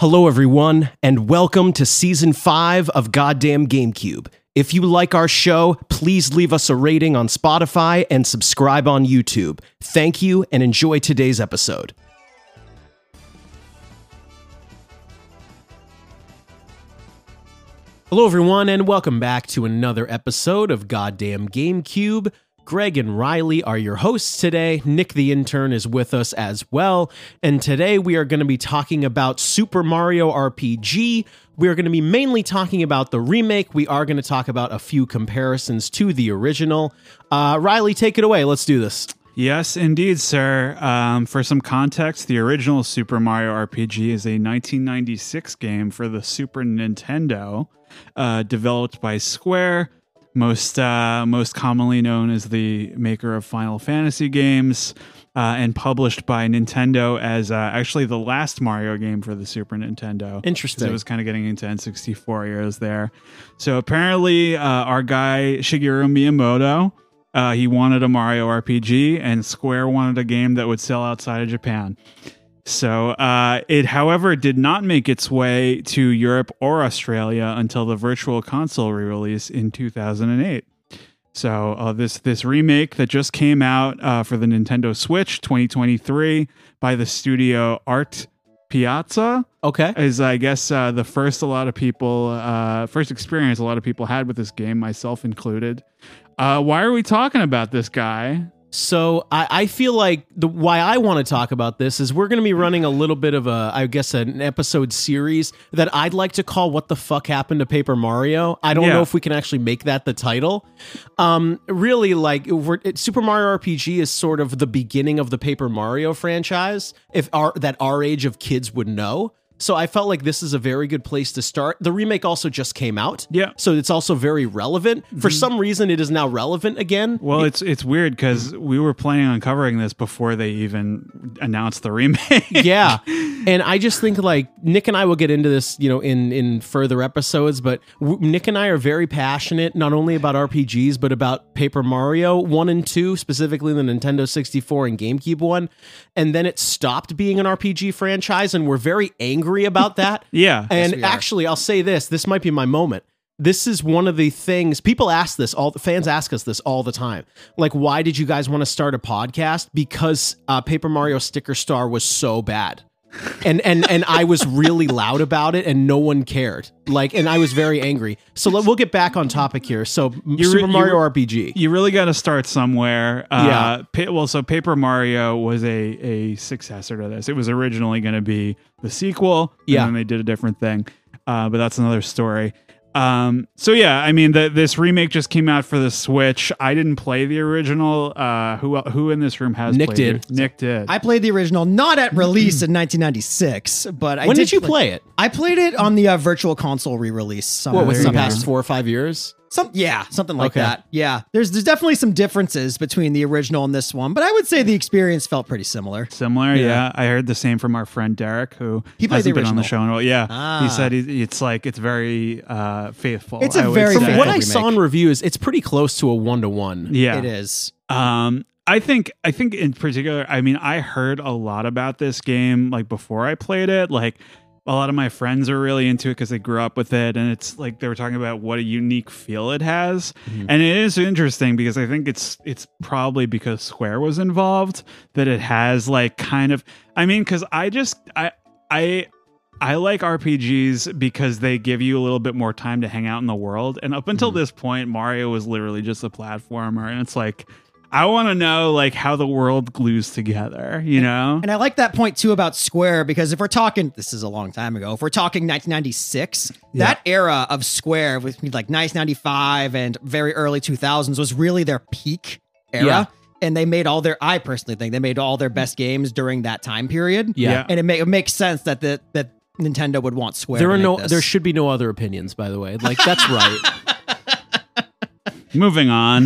Hello, everyone, and welcome to Season 5 of Goddamn GameCube. If you like our show, please leave us a rating on Spotify and subscribe on YouTube. Thank you, and enjoy today's episode. Hello, everyone, and welcome back to another episode of Goddamn GameCube. Greg and Riley are your hosts today. Nick the intern is with us as well. And today we are going to be talking about Super Mario RPG. We are going to be mainly talking about the remake. We are going to talk about a few comparisons to the original. Riley, take it away. Let's do this. Yes, indeed, sir. For some context, the original Super Mario RPG is a 1996 game for the Super Nintendo, developed by Square, most commonly known as the maker of Final Fantasy games, and published by Nintendo as actually the last Mario game for the Super Nintendo. Interesting. It was kind of getting into N64 years there. So apparently our guy Shigeru Miyamoto, he wanted a Mario RPG, and Square wanted a game that would sell outside of Japan. So it, however, did not make its way to Europe or Australia until the Virtual Console re-release in 2008. So this remake that just came out for the Nintendo Switch 2023 by the studio Art Piazza, is I guess the first experience a lot of people had with this game, myself included. Why are we talking about this guy? So I feel like why I want to talk about this is we're going to be running a little bit of an episode series that I'd like to call What the Fuck Happened to Paper Mario. I don't know if we can actually make that the title. Really, like Super Mario RPG is sort of the beginning of the Paper Mario franchise, that our age of kids would know. So I felt like this is a very good place to start. The remake also just came out. Yeah. So it's also very relevant. For some reason, it is now relevant again. Well, it's weird because we were planning on covering this before they even announced the remake. Yeah. And I just think like Nick and I will get into this, in further episodes, but Nick and I are very passionate, not only about RPGs, but about Paper Mario 1 and 2, specifically the Nintendo 64 and GameCube one. And then it stopped being an RPG franchise, and we're very angry about that. Yeah. And yes, actually, I'll say this might be my moment. This is one of the things people ask this, all the fans ask us this all the time. Like, why did you guys want to start a podcast? Because Paper Mario Sticker Star was so bad. And I was really loud about it, and no one cared. And I was very angry. So we'll get back on topic here. So Super Mario RPG. You really got to start somewhere. So Paper Mario was a successor to this. It was originally going to be the sequel, and then they did a different thing. But that's another story. This remake just came out for the Switch. I didn't play the original. Who in this room has Nick played did. it? Nick did. I played the original, not at release in 1996, but when did you play it? I played it on the Virtual Console re-release. What, within the past 4 or 5 years? Something like that. Yeah, there's definitely some differences between the original and this one, but I would say the experience felt pretty similar. Yeah. I heard the same from our friend Derek, who hasn't been on the show in a while. Yeah, he said it's very faithful. It's a very faithful From what I remake. saw in reviews, it's pretty close to a 1-to-1. Yeah, it is. I think in particular, I heard a lot about this game before I played it. A lot of my friends are really into it because they grew up with it, and it's they were talking about what a unique feel it has. And it is interesting because I think it's probably because Square was involved that it has because I like RPGs because they give you a little bit more time to hang out in the world. And up until this point, Mario was literally just a platformer, and it's I want to know how the world glues together, And I like that point too about Square, because if we're talking, this is a long time ago, if we're talking 1996, that era of Square with 1995 and very early 2000s was really their peak era. Yeah. And they made I personally think they made all their best games during that time period. Yeah. And it makes sense that that Nintendo would want Square. There should be no other opinions, by the way. That's right. Moving on.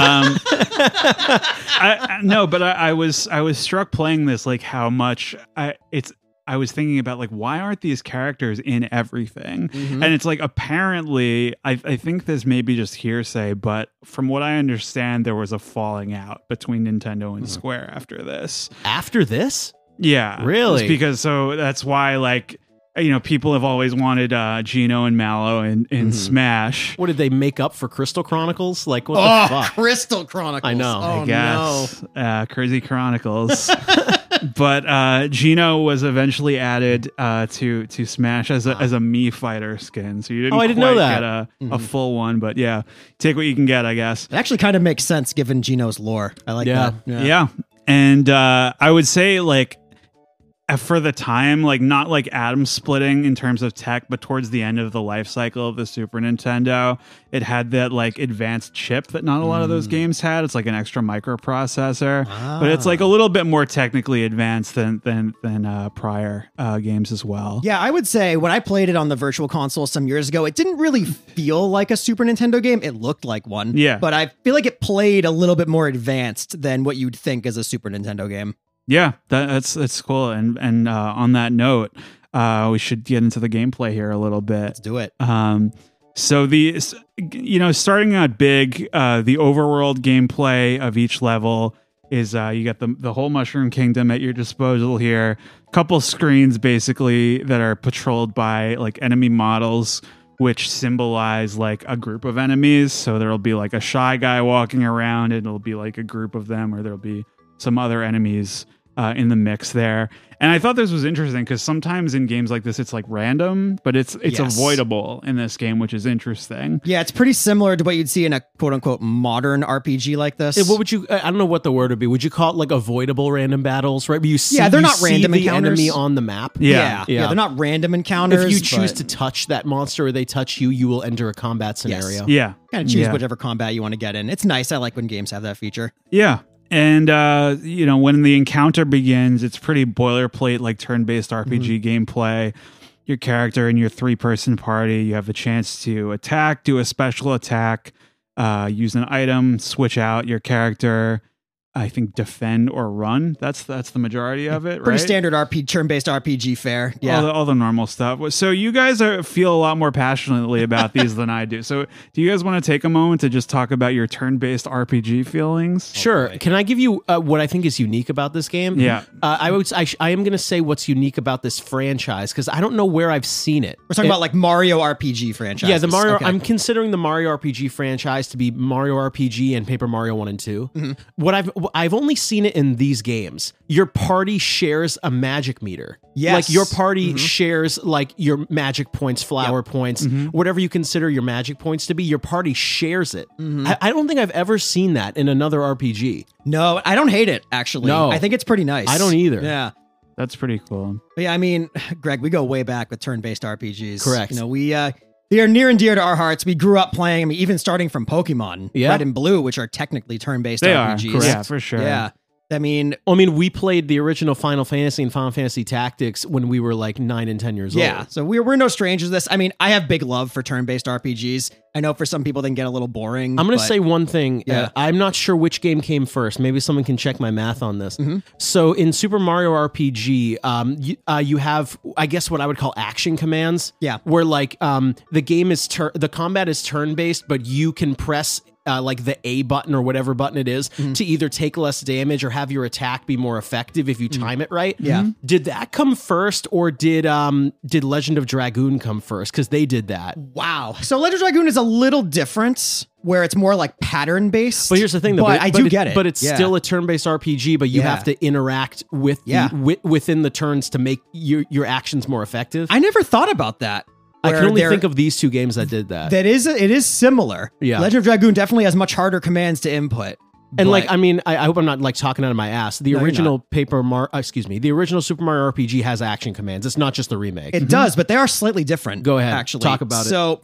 I was struck playing this, how much I was thinking about why aren't these characters in everything? And it's apparently I think this may be just hearsay, but from what I understand, there was a falling out between Nintendo and Square after this. After this? Yeah. Really? It's because that's why people have always wanted Gino and Mallow in Smash. What did they make up for Crystal Chronicles? Like, what the fuck? Crystal Chronicles. I know. Oh, I guess. Crazy Chronicles. But Gino was eventually added to Smash as a Mii fighter skin. So you didn't I didn't know that. get a full one. But yeah, take what you can get, I guess. It actually kind of makes sense given Gino's lore. I like that. Yeah. And I would say, like, for the time, like, not like atom splitting in terms of tech, but towards the end of the life cycle of the Super Nintendo, it had that like advanced chip that not a lot of those games had. It's like an extra microprocessor, but it's like a little bit more technically advanced than prior games as well. Yeah, I would say when I played it on the Virtual Console some years ago, it didn't really feel like a Super Nintendo game. It looked like one. Yeah. But I feel like it played a little bit more advanced than what you'd think is a Super Nintendo game. Yeah, that's cool. And on that note, we should get into the gameplay here a little bit. Let's do it. So starting out big, the overworld gameplay of each level is you got the whole Mushroom Kingdom at your disposal here. Couple screens basically that are patrolled by like enemy models, which symbolize like a group of enemies. So there'll be like a shy guy walking around, and it'll be like a group of them, or there'll be some other enemies in the mix there. And I thought this was interesting because sometimes in games like this, it's like random, but it's avoidable in this game, which is interesting. Yeah, it's pretty similar to what you'd see in a quote unquote modern RPG like this. What would you, I don't know what the word would be. Would you call it like avoidable random battles, right? But you see, they're not random the encounters. enemy on the map. Yeah, they're not random encounters. If you choose to touch that monster or they touch you, you will enter a combat scenario. Yes. Yeah. Kind of choose whichever combat you want to get in. It's nice. I like when games have that feature. Yeah. And, when the encounter begins, it's pretty boilerplate, like turn-based RPG gameplay. Your character and your 3-person party, you have a chance to attack, do a special attack, use an item, switch out your character, I think defend or run. That's the majority of it, right? Pretty standard turn-based RPG fare. Yeah. All the normal stuff. So you guys feel a lot more passionately about these than I do. So do you guys want to take a moment to just talk about your turn-based RPG feelings? Sure. Can I give you what I think is unique about this game? Yeah. I am going to say what's unique about this franchise because I don't know where I've seen it. We're talking about like Mario RPG franchise. Yeah, the Mario. Okay. I'm considering the Mario RPG franchise to be Mario RPG and Paper Mario 1 and 2. What I've only seen it in these games. Your party shares a magic meter. Yes. Like your party shares like your magic points, flower points, whatever you consider your magic points to be, your party shares it. I don't think I've ever seen that in another RPG. No, I don't hate it, actually. No. I think it's pretty nice. I don't either. Yeah. That's pretty cool. But yeah, I mean, Greg, we go way back with turn-based RPGs. Correct. They are near and dear to our hearts. We grew up playing, I mean, even starting from Pokemon, Yeah. Red and Blue, which are technically turn-based They RPGs. are, correct. Yeah, for sure. Yeah. I mean, we played the original Final Fantasy and Final Fantasy Tactics when we were like 9 and 10 years old. So we're no strangers to this. I mean, I have big love for turn-based RPGs. I know for some people they can get a little boring. I'm going to say one thing. Yeah. I'm not sure which game came first. Maybe someone can check my math on this. So in Super Mario RPG, you have, I guess, what I would call action commands. Yeah. Where like the game is the combat is turn-based, but you can press like the A button or whatever button it is to either take less damage or have your attack be more effective if you time it right. Yeah. Did that come first, or did Legend of Dragoon come first? Because they did that. Wow. So Legend of Dragoon is a little different, where it's more like pattern based. But here's the thing, though. But I do get it. But it's still a turn-based RPG. But you have to interact with within the turns to make your actions more effective. I never thought about that. I can only think of these two games that did that. It is similar. Yeah. Legend of Dragoon definitely has much harder commands to input. And like, I mean, I hope I'm not like talking out of my ass. The original the original Super Mario RPG has action commands. It's not just the remake. It does, but they are slightly different. Go ahead, actually. talk about it. So,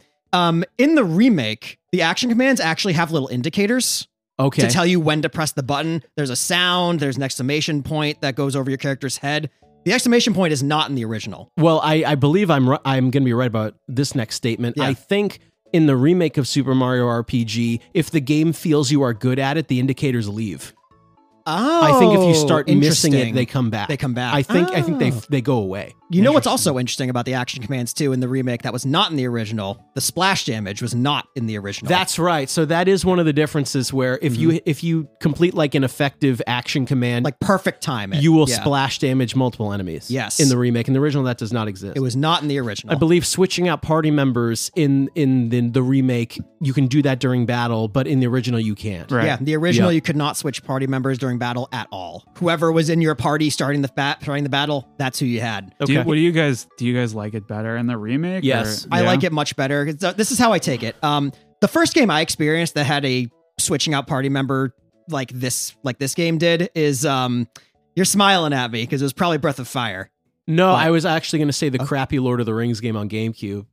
in the remake, the action commands actually have little indicators. Okay. To tell you when to press the button. There's a sound, there's an exclamation point that goes over your character's head. The exclamation point is not in the original. Well, I believe I'm going to be right about this next statement. Yeah. I think in the remake of Super Mario RPG, if the game feels you are good at it, the indicators leave. Oh, I think if you start missing it, interesting. they come back. They come back. I think Oh. they go away. You know what's also interesting about the action commands too in the remake that was not in the original? The splash damage was not in the original. That's right. So that is one of the differences where if you complete like an effective action command, like perfect time. you will Yeah. splash damage multiple enemies. Yes. In the remake. In the original, that does not exist. It was not in the original. I believe switching out party members in the remake, you can do that during battle, but in the original you can't. Right. Yeah, the original Yeah. you could not switch party members during battle at all. Whoever was in your party starting the battle, that's who you had. Okay. Do you guys like it better in the remake? Yes. I like it much better. This is how I take it. The first game I experienced that had a switching out party member like this game did is you're smiling at me because it was probably Breath of Fire. No, What? I was actually going to say the crappy Lord of the Rings game on GameCube.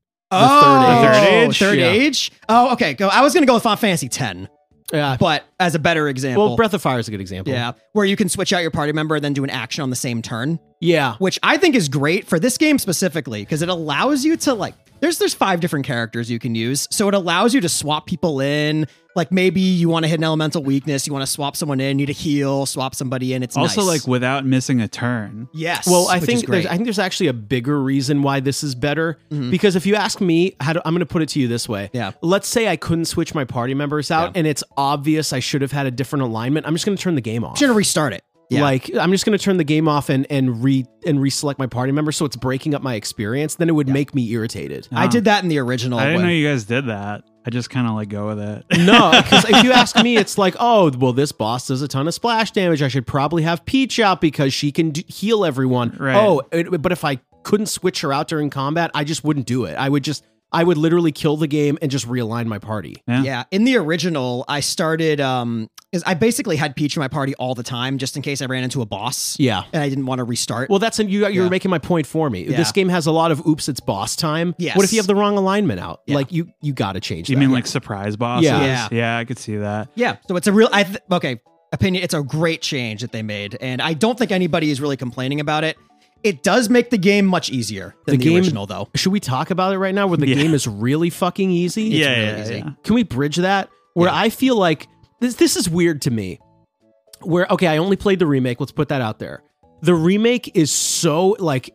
Third Age? Third Yeah. Age? Oh, okay. I was going to go with Final Fantasy X, Yeah. but as a better example. Well, Breath of Fire is a good example. Yeah, where you can switch out your party member and then do an action on the same turn, Yeah. which I think is great for this game specifically because it allows you to like there's 5 different characters you can use. So it allows you to swap people in. Like maybe you want to hit an elemental weakness, you want to swap someone in, need a heal, swap somebody in. It's Also, nice. like without missing a turn. yes. Well, I which is think great. there's actually a bigger reason why this is better because if you ask me, I'm going to put it to you this way. Yeah. Let's say I couldn't switch my party members out, Yeah. and it's obvious I should have had a different alignment. I'm just going to turn the game off. I'm gonna restart it. Yeah. Like I'm just going to turn the game off and reselect my party member, so it's breaking up my experience. Then it would make me irritated. I did that in the original. I didn't when- know you guys did that. I just kind of like go with it. No, because if you ask me, it's like, oh, well, this boss does a ton of splash damage. I should probably have Peach out because she can heal everyone. Right. Oh, but if I couldn't switch her out during combat, I just wouldn't do it. I would literally kill the game and just realign my party. Yeah, in the original, I started is I basically had Peach in my party all the time just in case I ran into a boss. Yeah. And I didn't want to restart. Well, you're Yeah. making my point for me. Yeah. This game has a lot of oops, it's boss time. Yes. What if you have the wrong alignment out? Yeah. Like you got to change You that. mean like surprise bosses? Yeah. Yeah. I could see that. Yeah, so it's a real opinion. It's a great change that they made, and I don't think anybody is really complaining about it. It does make the game much easier than the game- original, though. Should we talk about it right now where the Yeah. game is really fucking easy? Yeah, really yeah, easy. yeah. Can we bridge that? Where Yeah. I feel like this is weird to me. Where okay, I only played the remake. Let's put that out there. The remake is so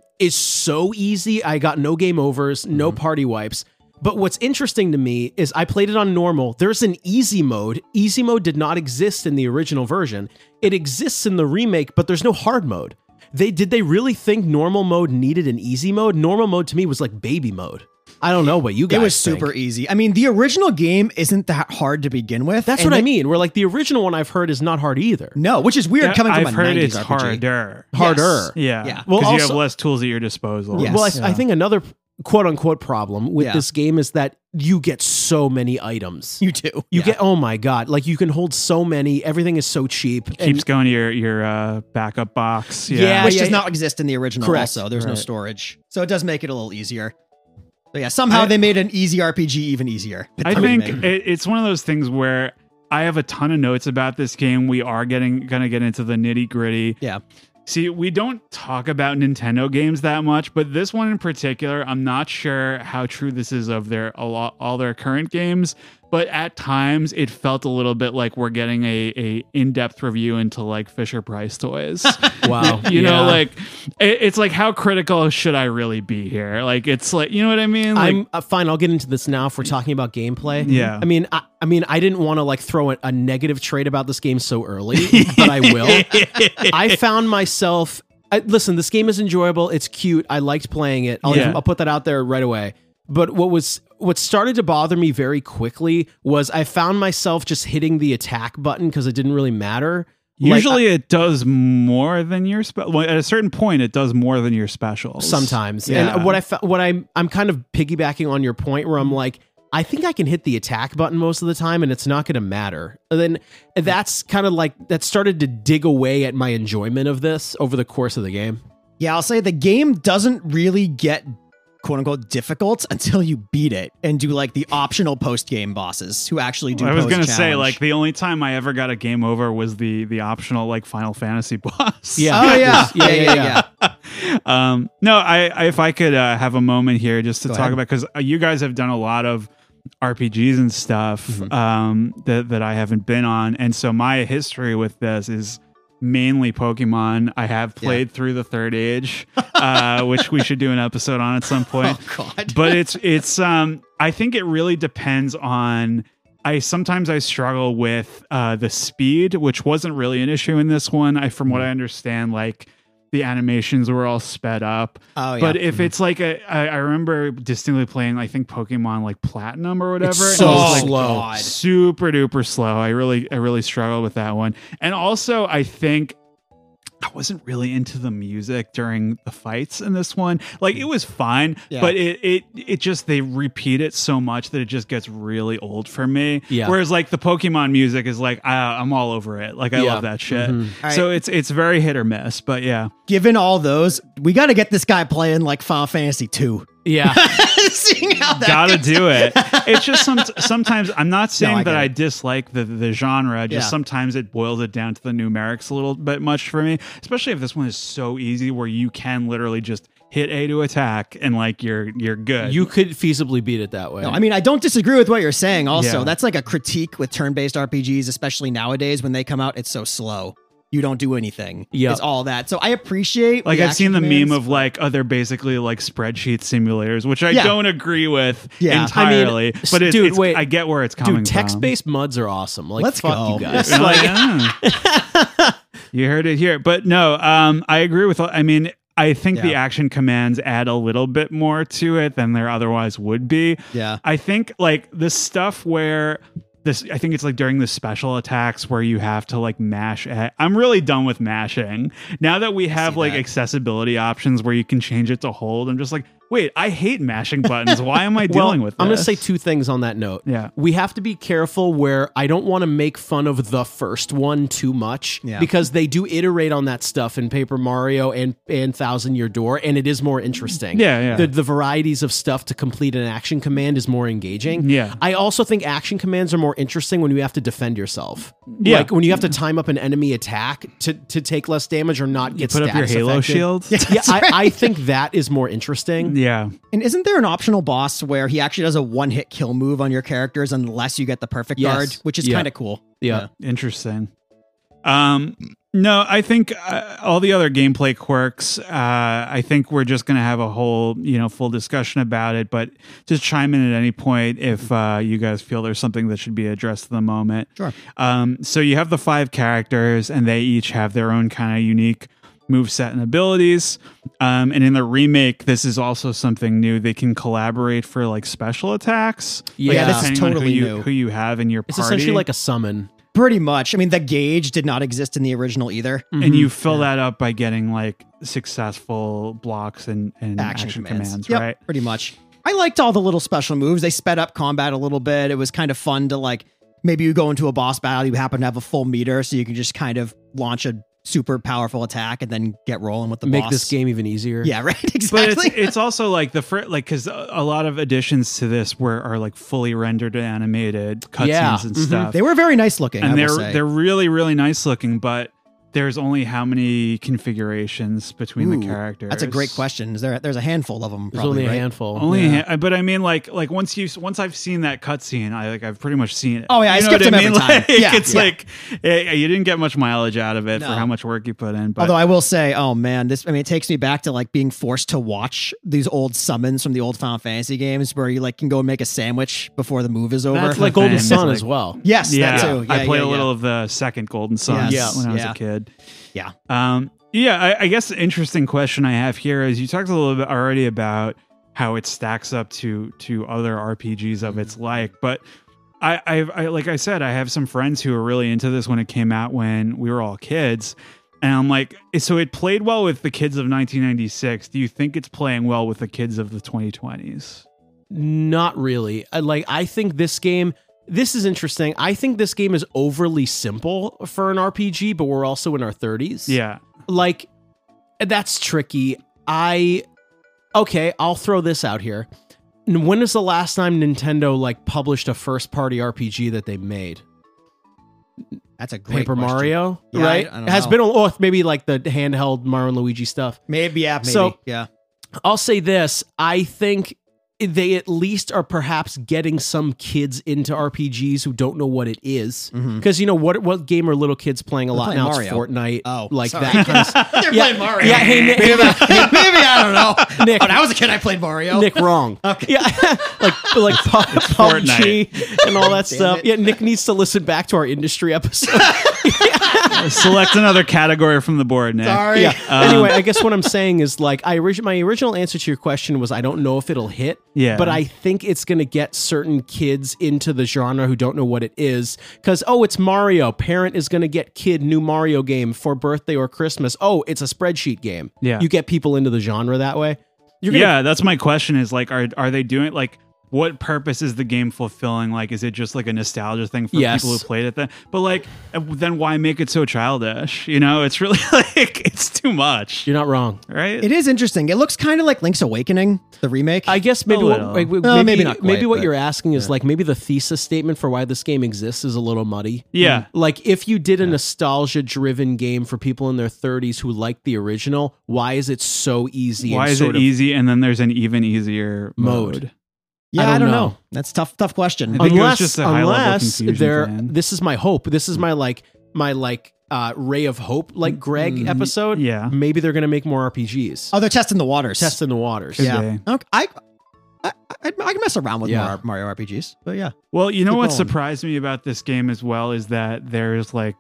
easy. I got no game overs, no party wipes. But what's interesting to me is I played it on normal. There's an easy mode. Easy mode did not exist in the original version. It exists in the remake, but there's no hard mode. Did they really think normal mode needed an easy mode? Normal mode to me was like baby mode. I don't know what you guys It was think. super easy. I mean, the original game isn't that hard to begin with. That's and what I they- mean. Where like the original one I've heard is not hard either. No, which is weird coming from I've a heard 90s it's RPG. harder. Harder. Yeah. Yeah. Well, Because you have also- less tools at your disposal. Yes. Well, I think another quote unquote problem with Yeah. this game is that you get so many items. You do. You Yeah. get, oh my God, like you can hold so many. Everything is so cheap. And- Keeps going to your backup box. Yeah. which does not exist in the original. Correct. Also, there's no Right. storage, so it does make it a little easier. But yeah, somehow they made an easy RPG even easier. with I the think remake. it's one of those things where I have a ton of notes about this game. We are gonna get into the nitty gritty. Yeah. See, we don't talk about Nintendo games that much, but this one in particular, I'm not sure how true this is of all their current games. But at times, it felt a little bit like we're getting a in-depth review into like Fisher Price toys. wow. You know, Yeah. like it's like how critical should I really be here? Like it's like, you know what I mean? Like, I'm fine. I'll get into this now if we're talking about gameplay. Yeah. I mean, I didn't want to like throw a negative trait about this game so early, but I will. I found myself. Listen, this game is enjoyable. It's cute. I liked playing it. I'll put that out there right away. But what started to bother me very quickly was I found myself just hitting the attack button because it didn't really matter. Usually it does more than your well, at a certain point it does more than your specials. Sometimes. Yeah. And I'm kind of piggybacking on your point where I'm like, I think I can hit the attack button most of the time and it's not going to matter. And then that's kind of like that started to dig away at my enjoyment of this over the course of the game. Yeah, I'll say the game doesn't really get quote unquote difficult until you beat it and do like the optional post game bosses who actually do. I was gonna say post-challenge. like the only time I ever got a game over was the optional like Final Fantasy boss. Yeah. Oh yeah, Yeah. No, I if I could have a moment here just to Go talk ahead. about because you guys have done a lot of RPGs and stuff Mm-hmm. that I haven't been on, and so my history with this is mainly Pokemon. I have played through the Third Age, which we should do an episode on at some point. Oh God! But it's I think it really depends on. Sometimes I struggle with the speed, which wasn't really an issue in this one. From what I understand, like the animations were all sped up. Oh, yeah. But if it's like I remember distinctly playing, I think Pokemon like Platinum or whatever. It's and it so was, like, slow. super duper slow. I really struggled with that one. And also I think I wasn't really into the music during the fights in this one. Like it was fine, but it just, they repeat it so much that it just gets really old for me. Yeah. Whereas like the Pokemon music is like, I'm all over it. Like I love that shit. So it's very hit or miss, but yeah. Given all those, we got to get this guy playing like Final Fantasy 2. Yeah. Seeing how that Gotta goes. do it. It's just sometimes I'm not saying I that get I it. dislike the genre. Just sometimes it boils it down to the numerics a little bit much for me, especially if this one is so easy where you can literally just hit A to attack and like you're good. You could feasibly beat it that way. No, I mean, I don't disagree with what you're saying. Also, Yeah. that's like a critique with turn-based RPGs, especially nowadays when they come out. It's so slow. You don't do anything. Yep. It's all that. So I appreciate. like the I've seen the action meme commands. of like they're basically like spreadsheet simulators, which I Yeah. don't agree with Yeah. entirely. but dude, it's, wait. I get where it's coming Dude, text-based MUDs are awesome. Like, Let's fuck go. you guys. from. Like, You heard it here. But no, I agree with. I mean, I think the Yeah. action commands add a little bit more to it than there otherwise would be. Yeah. I think like the stuff where I think it's like during the special attacks where you have to like mash. I'm really done with mashing. Now that we have like that. accessibility options where you can change it to hold, I'm just like, wait, I hate mashing buttons. Why am I dealing with this? I'm going to say two things on that note. Yeah. We have to be careful where I don't want to make fun of the first one too much because they do iterate on that stuff in Paper Mario and Thousand Year Door, and it is more interesting. Yeah. The varieties of stuff to complete an action command is more engaging. Yeah. I also think action commands are more interesting when you have to defend yourself. Yeah. Like when you have to time up an enemy attack to take less damage or not get Put up your status Halo affected. shield. Yeah, I think that is more interesting. Yeah. And isn't there an optional boss where he actually does a one-hit kill move on your characters unless you get the perfect Yes. guard, which is Yeah. kind of cool. Yeah. Interesting. No, I think all the other gameplay quirks, I think we're just going to have a whole, full discussion about it, but just chime in at any point if you guys feel there's something that should be addressed at the moment. Sure. So you have the 5 characters and they each have their own kind of unique moveset and abilities. And in the remake, this is also something new. They can collaborate for like special attacks. Yeah, this is depending on totally who new. who you have in your It's party. essentially like a summon. Pretty much. I mean, the gauge did not exist in the original either. and you fill that up by getting like successful blocks and action commands, Yep, right? pretty much. I liked all the little special moves. They sped up combat a little bit. It was kind of fun to like, maybe you go into a boss battle, you happen to have a full meter, so you can just kind of launch a super powerful attack and then get rolling with the Make boss. this game even easier. Yeah, right. But Exactly. it's also like because a lot of additions to this are like fully rendered and animated cutscenes Yeah. and stuff. They were very nice looking. and I will say. they're really really nice looking, but there's only how many configurations between Ooh, the characters? That's a great question. There's a handful of them. There's Probably, only a right? handful. Only, but I mean, like once I've seen that cutscene, I've pretty much seen it. Oh, yeah, I You know skipped what them every time. Like, Yeah, it's yeah. like you didn't get much mileage out of it for No. how much work you put in. But Although I will say, oh man, it takes me back to like being forced to watch these old summons from the old Final Fantasy games where you like can go and make a sandwich before the move is over. That's the like Golden thing. Sun It's as like- well. Yes, yeah, that too. I played yeah, a little of the second Golden Sun Yes. when I was Yeah. a kid. Yeah. I guess the interesting question I have here is you talked a little bit already about how it stacks up to other RPGs of its like, but I like I said, I have some friends who were really into this when it came out when we were all kids. And I'm like, so it played well with the kids of 1996. Do you think it's playing well with the kids of the 2020s? Not really. I think this game. This is interesting. I think this game is overly simple for an RPG, but we're also in our 30s. Yeah. Like, that's tricky. I'll throw this out here. When is the last time Nintendo like published a first-party RPG that they made? That's a great Paper question. Mario, Yeah, right? I don't It has know. been maybe like the handheld Mario and Luigi stuff. Maybe, yeah, maybe. So- yeah. I'll say this. I think they at least are perhaps getting some kids into RPGs who don't know what it is. Because you know what game are little kids playing a lot playing now? Mario. It's Fortnite. Oh, like sorry. that kind of They're playing Mario. Yeah, hey, Nick, maybe I don't know. Nick. When I was a kid, I played Mario. Nick, wrong. Okay. Yeah, like PUBG and all that Damn stuff. it. Yeah, Nick needs to listen back to our industry episode. Select another category from the board, Nick. Sorry. Yeah. Anyway, I guess what I'm saying is like my original answer to your question was I don't know if it'll hit. Yeah. But I think it's going to get certain kids into the genre who don't know what it is. Because, it's Mario. Parent is going to get kid new Mario game for birthday or Christmas. Oh, it's a spreadsheet game. Yeah. You get people into the genre that way. Yeah, that's my question is like, are they doing like, what purpose is the game fulfilling? Like, is it just like a nostalgia thing for Yes. people who played it then? But like, then why make it so childish? You know, it's really like, it's too much, You're not wrong. right? It is interesting. It looks kind of like Link's Awakening, the remake. I guess maybe A what, little. like, Well, maybe not quite, maybe what but- you're asking is like maybe the thesis statement for why this game exists is a little muddy. Yeah. Like if you did a nostalgia driven game for people in their 30s who like the original, why is it so easy? Why and is sort it of easy? And then there's an even easier mode. yeah, I I don't don't know. know. That's tough question. I think it was Unless just a high-level confusion they're thing. this is my hope. This is my ray of hope, like Greg episode. Yeah. Maybe they're gonna make more RPGs. Oh, they're testing the waters. Testing the waters. Could Yeah. be. Okay. I can mess around with Yeah. more Mario RPGs, but yeah. Well, you know Keep what going. surprised me about this game as well is that there's like,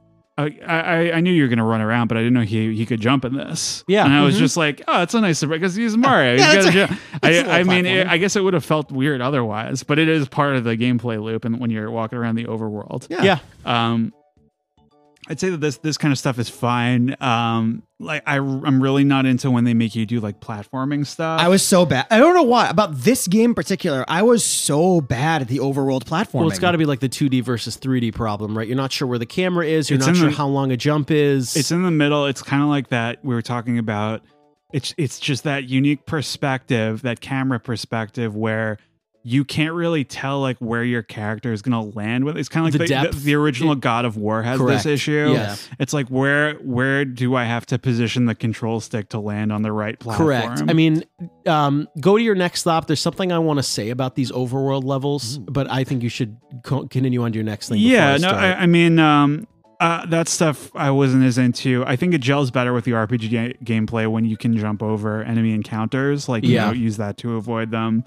I knew you were gonna run around, but I didn't know he could jump in this. Yeah. and I was just like, oh, it's a nice surprise because he's Mario. Yeah, He's that's gotta jump. it's a I little mean, platforming. I guess it would have felt weird otherwise, but it is part of the gameplay loop, and when you're walking around the overworld. Yeah. Yeah. I'd say that this kind of stuff is fine. Like I'm really not into when they make you do like platforming stuff. I was so bad. I don't know why. About this game in particular, I was so bad at the overworld platforming. Well, it's got to be like the 2D versus 3D problem, right? You're not sure where the camera is. You're It's not in sure the- how long a jump is. It's in the middle. It's kind of like that we were talking about. It's just that unique perspective, that camera perspective where you can't really tell like where your character is going to land with. It's kind of The like depth. the original God of War has Correct. this issue. Yes. It's like where do I have to position the control stick to land on the right platform? Correct. I mean, go to your next stop. There's something I want to say about these overworld levels, but I think you should continue on to your next thing. before Yeah, I no, start. I mean, that stuff I wasn't as into. I think it gels better with the RPG gameplay when you can jump over enemy encounters, like you Yeah. know, use that to avoid them.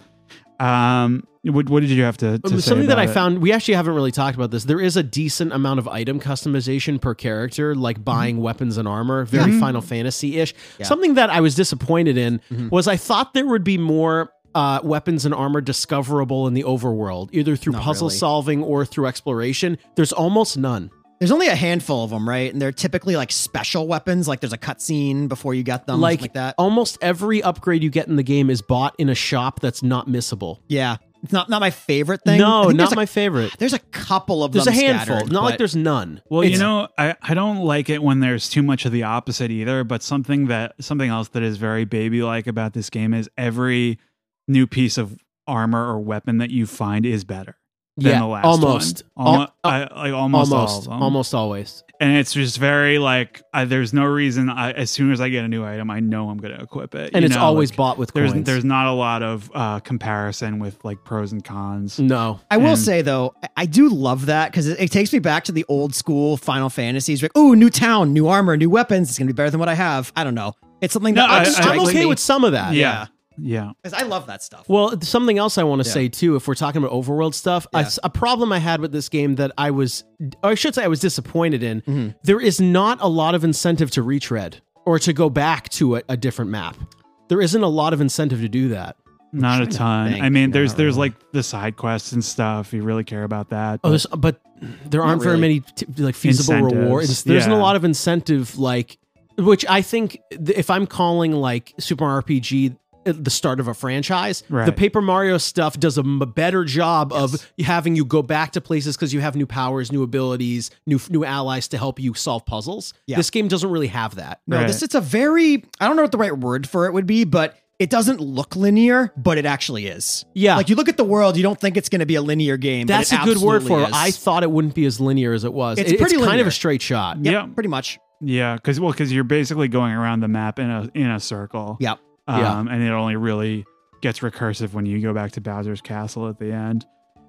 What did you have to say Something that about I it? found, we actually haven't really talked about this. There is a decent amount of item customization per character, like buying weapons and armor, very Final Fantasy-ish. Yeah. Something that I was disappointed in was I thought there would be more weapons and armor discoverable in the overworld, either through Not puzzle really. solving or through exploration. There's almost none. There's only a handful of them, right? And they're typically like special weapons. Like there's a cutscene before you get them, Like, like that. almost every upgrade you get in the game is bought in a shop that's not missable. Yeah, it's not my favorite thing. I No, think not there's my favorite. There's a couple of There's a them handful. scattered, Not like but- there's none. Well, It's- you know, I don't like it when there's too much of the opposite either. But something else that is very baby like about this game is every new piece of armor or weapon that you find is better than the last almost. one. Almost all of them. Almost always. And it's just very like there's no reason. As soon as I get a new item, I know I'm going to equip it. And you it's know, always like, bought with coins. there's not a lot of comparison with like pros and cons. No. I will And- say though, I do love that because it takes me back to the old school Final Fantasies. Like, oh, new town, new armor, new weapons. It's gonna be better than what I have. I don't know. It's something that No, I'm strikes okay me. with some of that. Yeah. Yeah. Because I love that stuff. Well, something else I want to Yeah. say too, if we're talking about overworld stuff, Yeah. a problem I had with this game that I should say I was disappointed in, Mm-hmm. there is not a lot of incentive to retread or to go back to a different map. There isn't a lot of incentive to do that. Not a trying to ton. think. I mean, No, there's not really. like the side quests and stuff. You really care about that. Oh, but there aren't very really. many like feasible Incentives, rewards. There isn't a yeah. lot of incentive, like, which I think if I'm calling like Super Mario RPG at the start of a franchise, Right. the Paper Mario stuff does a better job of having you go back to places because you have new powers, new abilities, new allies to help you solve puzzles. Yeah. This game doesn't really have that. No, Right. it's a very, I don't know what the right word for it would be, but it doesn't look linear, but it actually is. Yeah. Like you look at the world, you don't think it's going to be a linear game. That's but a it good word for absolutely it. is. I thought it wouldn't be as linear as it was. It's It's pretty kind of linear. a straight shot. Yep, Yeah. pretty much. Yeah, because you're basically going around the map in a circle. Yep. Yeah. And it only really gets recursive when you go back to Bowser's Castle at the end.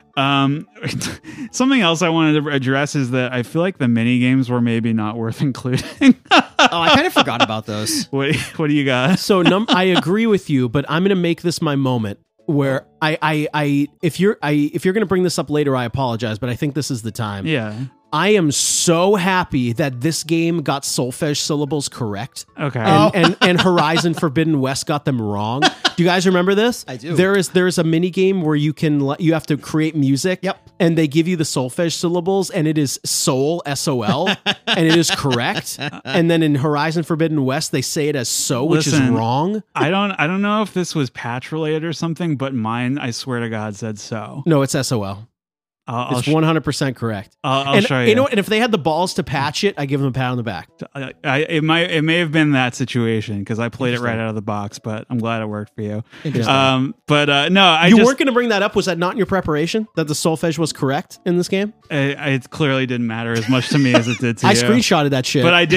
Something else I wanted to address is that I feel like the mini games were maybe not worth including. I kind of forgot about those. What do you got? So I agree with you, but I'm going to make this my moment where if you're going to bring this up later, I apologize, but I think this is the time. Yeah. I am so happy that this game got solfege syllables correct. Okay. And Horizon Forbidden West got them wrong. Do you guys remember this? I do. There is a mini game where you have to create music. Yep. And they give you the solfege syllables, and it is soul, S-O-L, and it is correct. And then in Horizon Forbidden West, they say it as so, which is wrong. I don't know if this was patch related or something, but mine, I swear to God, said so. No, it's S-O-L. It's 100% correct. I'll show you. You know, and if they had the balls to patch it, I give them a pat on the back. It may have been that situation because I played it right out of the box, but I'm glad it worked for you. No, You weren't going to bring that up. Was that not in your preparation that the solfege was correct in this game? It clearly didn't matter as much to me as it did to you. I screenshotted that shit, but I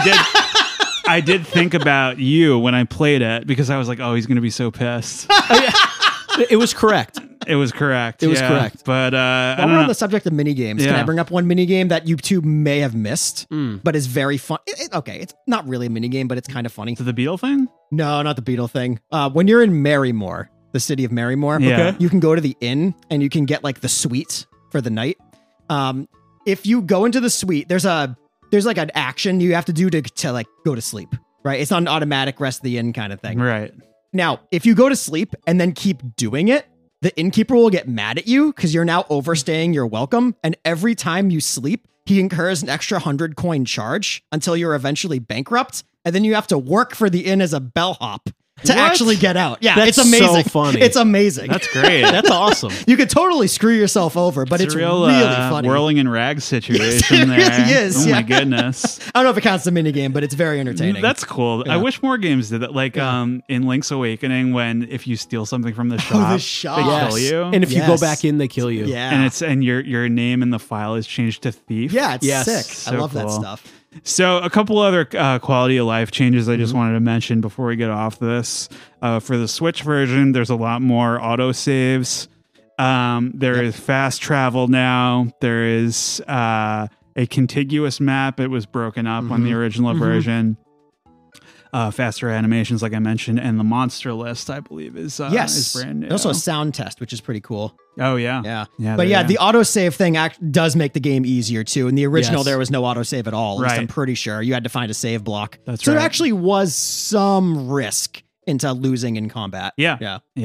did think about you when I played it because I was like, oh, he's going to be so pissed. It was correct. It was correct. It was correct. But while we're on the subject of mini games, can I bring up one mini game that you two may have missed, but is very fun? Okay, it's not really a mini game, but it's kind of funny. Is it the Beetle thing? No, not the Beetle thing. When you're in Marrymore, the city of Marrymore, you can go to the inn and you can get like the suite for the night. If you go into the suite, there's like an action you have to do to like go to sleep. Right? It's not an automatic rest of the inn kind of thing. Right. Now, if you go to sleep and then keep doing it, the innkeeper will get mad at you because you're now overstaying your welcome. And every time you sleep, he incurs an extra 100 coin charge until you're eventually bankrupt. And then you have to work for the inn as a bellhop to actually get out. Yeah, That's it's amazing. so funny. It's amazing. That's great. That's awesome. You could totally screw yourself over, but it's a real, really funny. Whirling in rags situation It there. really is, Oh yeah. my goodness. I don't know if it counts the minigame, but it's very entertaining. That's cool. Yeah. I wish more games did that. Like in Link's Awakening, when if you steal something from the shop, they kill you. And if you go back in, they kill you. Yeah. And your name in the file is changed to thief. Yeah, it's sick. So I love that cool. stuff. So a couple other quality of life changes I just wanted to mention before we get off this. For the Switch version, there's a lot more auto saves. There is fast travel now. There is a contiguous map. It was broken up on the original version. Faster animations, like I mentioned, and the monster list, I believe, is brand new. Also a sound test, which is pretty cool. Oh yeah, But the autosave thing does make the game easier too. In the original, there was no autosave at all. At least I'm pretty sure you had to find a save block. That's so right. there actually was some risk into losing in combat. Yeah.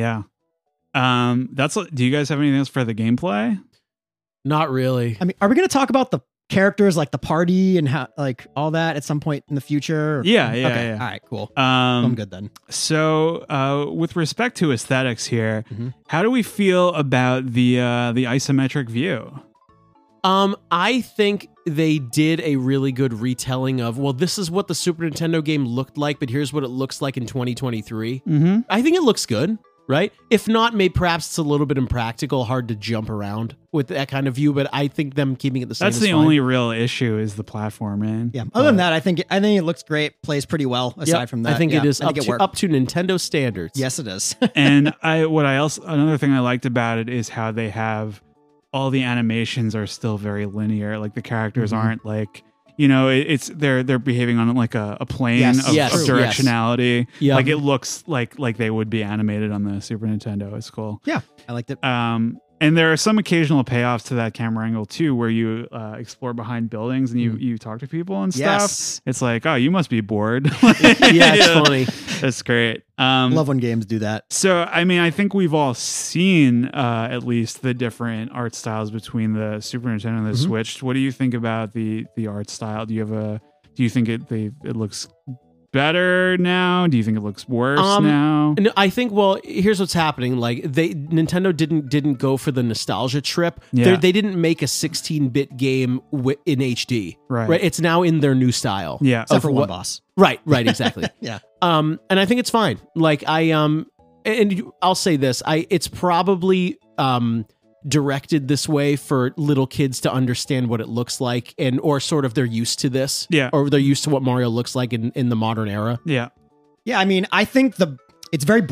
Do you guys have anything else for the gameplay? Not really. I mean, are we going to talk about the characters, like the party and how, like all that at some point in the future? Yeah. Okay. All right, cool. I'm good then. So, with respect to aesthetics here, how do we feel about the isometric view? I think they did a really good retelling of, well, this is what the Super Nintendo game looked like, but here's what it looks like in 2023. I think it looks good, right? If not, maybe perhaps it's a little bit impractical, hard to jump around with that kind of view, but I think them keeping it the same That's is the fine. only real issue is the platforming. Yeah. Other than that, I think it looks great, plays pretty well aside from that. I think it is I think it worked. up to Nintendo standards. Yes, it is. And another thing I liked about it is how they have all the animations are still very linear. Like the characters aren't like, they're behaving on like a plane of directionality. Yeah. Like it looks like they would be animated on the Super Nintendo. It's cool. Yeah, I liked it. And there are some occasional payoffs to that camera angle too, where you explore behind buildings and you talk to people and stuff. Yes. It's like, oh, you must be bored. Yeah, it's funny. That's great. Love when games do that. So, I mean, I think we've all seen at least the different art styles between the Super Nintendo and the Switch. What do you think about the art style? Do you think it looks better now? Do you think it looks worse now? No, I think, well, here's what's happening. Like Nintendo didn't go for the nostalgia trip. Yeah. They didn't make a 16-bit game in HD. Right. It's now in their new style. Yeah. Except for one boss. Right, exactly. Yeah. And I think it's fine. Like I'll say this, it's probably directed this way for little kids to understand what it looks like or sort of they're used to this. Yeah. Or they're used to what Mario looks like in the modern era. Yeah. Yeah, I mean, I think it's very bright.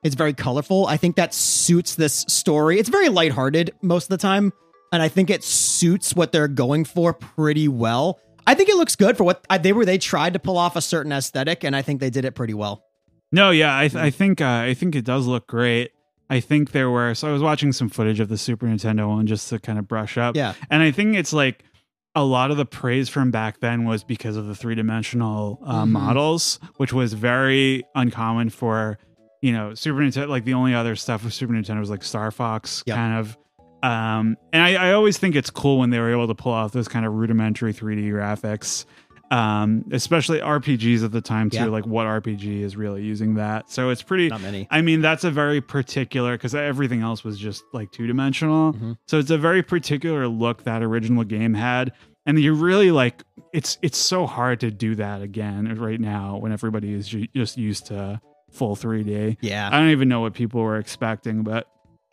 It's very colorful. I think that suits this story. It's very lighthearted most of the time, and I think it suits what they're going for pretty well. I think it looks good for what they tried to pull off a certain aesthetic, and I think they did it pretty well. No, yeah, I think it does look great. I think so I was watching some footage of the Super Nintendo one just to kind of brush up. Yeah. And I think it's like a lot of the praise from back then was because of the 3-dimensional models, which was very uncommon for, Super Nintendo. Like the only other stuff with Super Nintendo was like Star Fox kind of. And I always think it's cool when they were able to pull off those kind of rudimentary 3D graphics. Especially RPGs at the time too. Like what RPG is really using that? So it's pretty. Not many. I mean, that's a very particular, because everything else was just like 2-dimensional. So it's a very particular look that original game had, and you really like. It's so hard to do that again right now when everybody is just used to full 3D. Yeah, I don't even know what people were expecting, but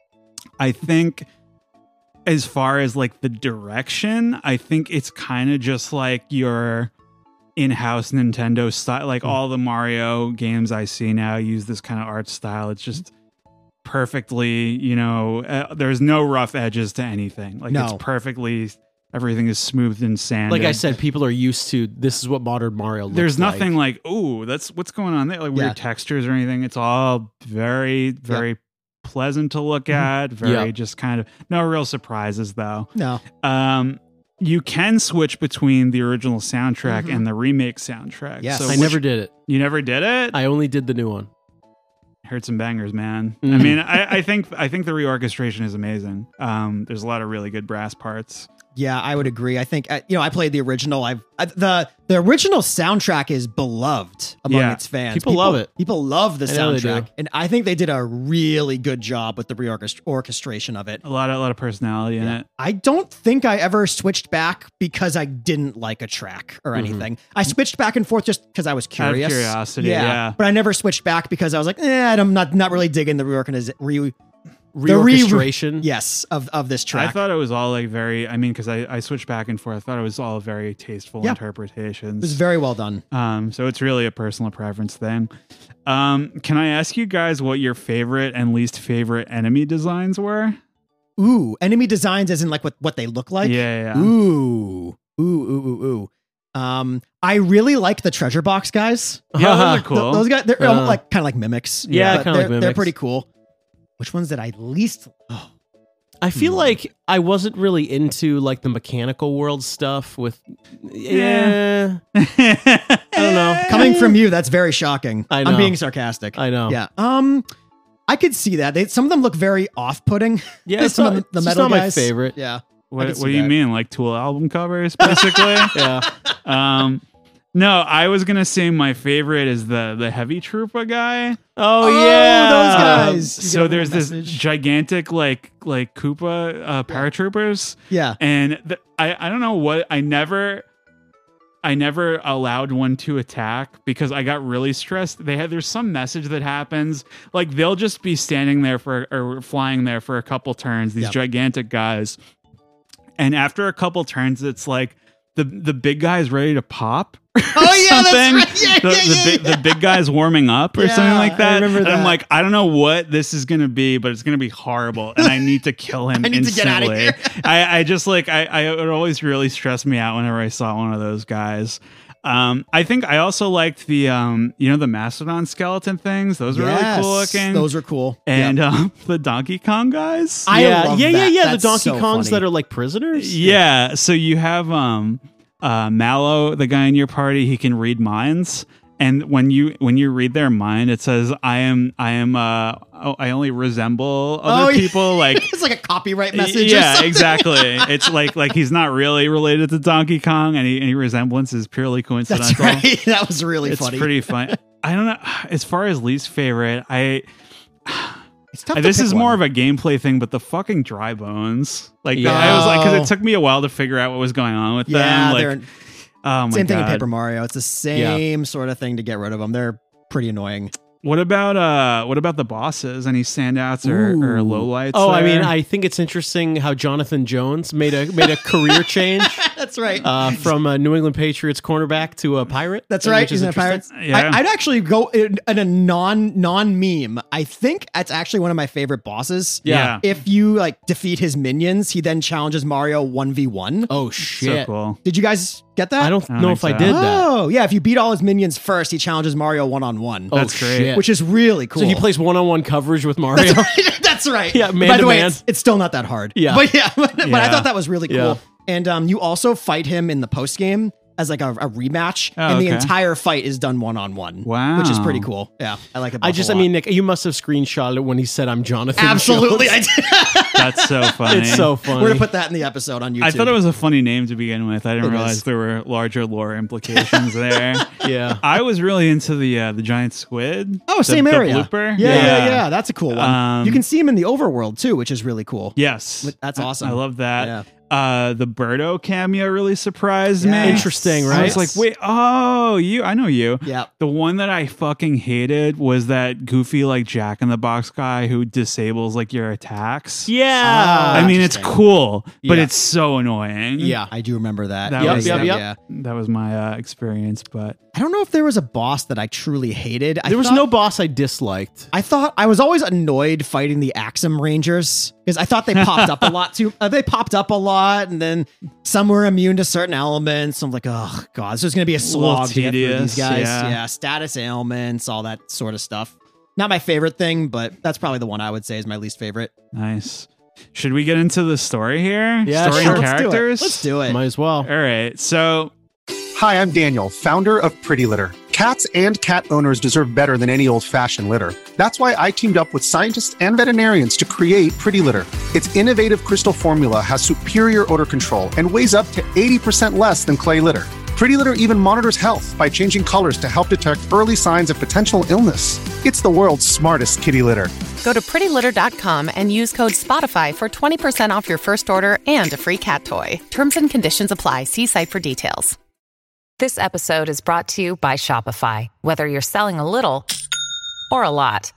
I think as far as like the direction, I think it's kind of just like your in-house Nintendo style. Like all the Mario games I see now use this kind of art style. It's just perfectly, there's no rough edges to anything. Like it's perfectly, everything is smoothed and sanded. Like I said, people are used to, this is what modern Mario looks like. There's nothing like, ooh, that's what's going on there. Like weird textures or anything. It's all very, very pleasant to look at. Very just kind of, no real surprises though. No. You can switch between the original soundtrack and the remake soundtrack. Yes. So I never did it. You never did it? I only did the new one. Heard some bangers, man. I mean, I think the reorchestration is amazing. There's a lot of really good brass parts. Yeah, I would agree. I think I played the original. The original soundtrack is beloved among its fans. People love it. People love the soundtrack, do. and I think they did a really good job with the reorchestration of it. A lot of personality in it. I don't think I ever switched back because I didn't like a track or anything. I switched back and forth just because I was curious. Out of curiosity, yeah. But I never switched back because I was like, I'm not really digging the reorchestration. Of this track. I thought it was all like very, because I switched back and forth. I thought it was all very tasteful interpretations. It was very well done. So it's really a personal preference thing. Can I ask you guys what your favorite and least favorite enemy designs were? Ooh, enemy designs as in like what they look like? Yeah. Ooh. I really like the treasure box guys. Yeah, those are cool. Those guys, they're kind of like mimics. Yeah, kind of like mimics. They're pretty cool. Which ones did I least? Oh. I feel like I wasn't really into like the mechanical world stuff with. I don't know. Coming from you, that's very shocking. I know. I'm being sarcastic. I know. Yeah. I could see that. Some of them look very off-putting. Yeah, some of the metal not guys. my favorite. Yeah. What do you mean? Like Tool album covers, basically? Yeah. No, I was gonna say my favorite is the Heavy Troopa guy. Oh yeah, those guys. So there's this gigantic like Koopa paratroopers. Yeah, and I don't know what I never allowed one to attack because I got really stressed. There's some message that happens, like they'll just be standing there or flying there for a couple turns. These gigantic guys, and after a couple turns, it's like the big guy is ready to pop. Oh yeah, something. That's right. The big guy's warming up or something like that. I remember that. I'm like, I don't know what this is gonna be, but it's gonna be horrible, and I need to kill him. I need instantly. to get out of here. I just like it would always really stress me out whenever I saw one of those guys. I think I also liked the the Mastodon skeleton things. Those are really cool looking. Those are cool. And the Donkey Kong guys. Yeah. That. The That's Donkey so Kongs funny. that are like prisoners. Yeah. So you have Mallow, the guy in your party, he can read minds. And when you read their mind, it says, I only resemble other people. Like it's like a copyright message. Yeah, exactly. It's like he's not really related to Donkey Kong. Any resemblance is purely coincidental. That's right. That was really funny. It's pretty fun. I don't know. As far as least favorite, it's tough. This is more of a gameplay thing, but the fucking dry bones. Like Yeah. I was like, because it took me a while to figure out what was going on with them. Like, oh my same thing in God. Paper Mario. It's the same sort of thing to get rid of them. They're pretty annoying. What about the bosses? Any standouts or lowlights? Oh, there? I mean, I think it's interesting how Jonathan Jones made a career change. That's right. From a New England Patriots cornerback to a pirate. That's right. Which is He's in interesting. Pirates. Yeah. I'd actually go in a non meme. I think that's actually one of my favorite bosses. Yeah. If you like defeat his minions, he then challenges Mario 1v1. Oh So shit! cool. Did you guys get that? I don't I know don't if I think so. did that. Oh, yeah. If you beat all his minions first, he challenges Mario 1-on-1. Oh That's great. shit! Which is really cool. So he plays one-on-one coverage with Mario. That's right. Yeah, man By to the way, man. it's still not that hard. Yeah. But but I Yeah. thought that was really cool. Yeah. And you also fight him in the post game as like a rematch, Oh, and the okay. entire fight is done 1-on-1. Wow. Which is pretty cool. Yeah, I like it. I mean, Nick, you must have screenshotted it when he said, "I'm Jonathan." absolutely, Jones. I did. That's so funny. It's so funny. We're gonna put that in the episode on YouTube. I thought it was a funny name to begin with. I didn't It realize is. there were larger lore implications there. Yeah. I was really into the giant squid. Oh, same the area. blooper. Yeah. That's a cool one. You Um, can see him in the overworld too, which is really cool. Yes. That's awesome. I love that. Yeah. The Birdo cameo really surprised me. Yes. Interesting, I right? was like, wait, I know you. Yeah. The one that I fucking hated was that goofy like Jack in the Box guy who disables like your attacks. Yeah. I mean, it's Interesting. cool, but Yeah. it's so annoying. Yeah. I do remember that. That Yeah, was- yeah, Yep. yeah. That was my experience, but I don't know if there was a boss that I truly hated. There was no boss I disliked. I thought I was always annoyed fighting the Axum Rangers because I thought they popped up a lot too. They popped up a lot, and then some were immune to certain elements. I'm like, oh god, this is going to be a slog to get through tedious, these guys. yeah. Yeah, status ailments, all that sort of stuff. Not my favorite thing, but that's probably the one I would say is my least favorite. nice. Should we get into the story here? Yeah, story sure. and Let's do it. characters. Let's do it. Might as well. All right. So Hi, I'm Daniel, founder of Pretty Litter. Cats and cat owners deserve better than any old-fashioned litter. That's why I teamed up with scientists and veterinarians to create Pretty Litter. Its innovative crystal formula has superior odor control and weighs up to 80% less than clay litter. Pretty Litter even monitors health by changing colors to help detect early signs of potential illness. It's the world's smartest kitty litter. Go to prettylitter.com and use code SPOTIFY for 20% off your first order and a free cat toy. Terms and conditions apply. See site for details. This episode is brought to you by Shopify. Whether you're selling a little or a lot,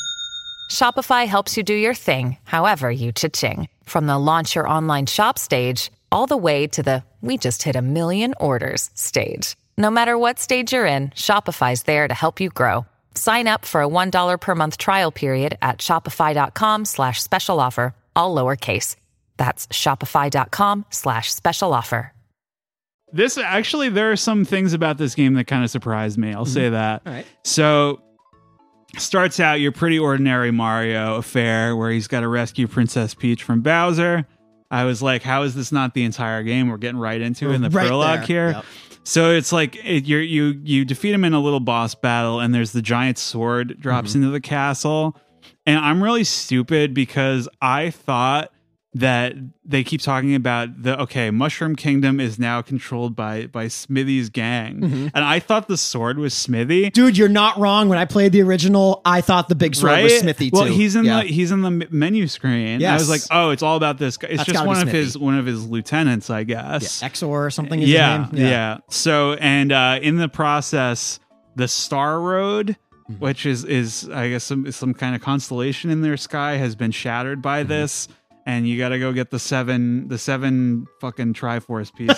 Shopify helps you do your thing, however you cha-ching. From the launch your online shop stage, all the way to the we just hit 1 million orders stage. No matter what stage you're in, Shopify's there to help you grow. Sign up for a $1 per month trial period at shopify.com/special offer, all lowercase. That's shopify.com/special offer. this actually, there are some things about this game that kind of surprised me. I'll say that. All right. So starts out your pretty ordinary Mario affair where he's got to rescue Princess Peach from Bowser. I was like, how is this not the entire game? We're getting right into it in the Right prologue there. here. Yep. So it's like you defeat him in a little boss battle, and there's the giant sword drops into the castle. And I'm really stupid because I thought that they keep talking about Mushroom Kingdom is now controlled by Smithy's gang. And I thought the sword was Smithy. Dude, you're not wrong. When I played the original, I thought the big sword was Smithy too. Well, he's in Yeah. the menu screen. Yes. I was like, oh, it's all about this guy. It's That's just gotta one be of Smithy. his lieutenants, I guess. Exor or something is Yeah, his name. yeah. So, and in the process, the Star Road, which is I guess some kind of constellation in their sky, has been shattered by this. And you got to go get the seven fucking Triforce pieces.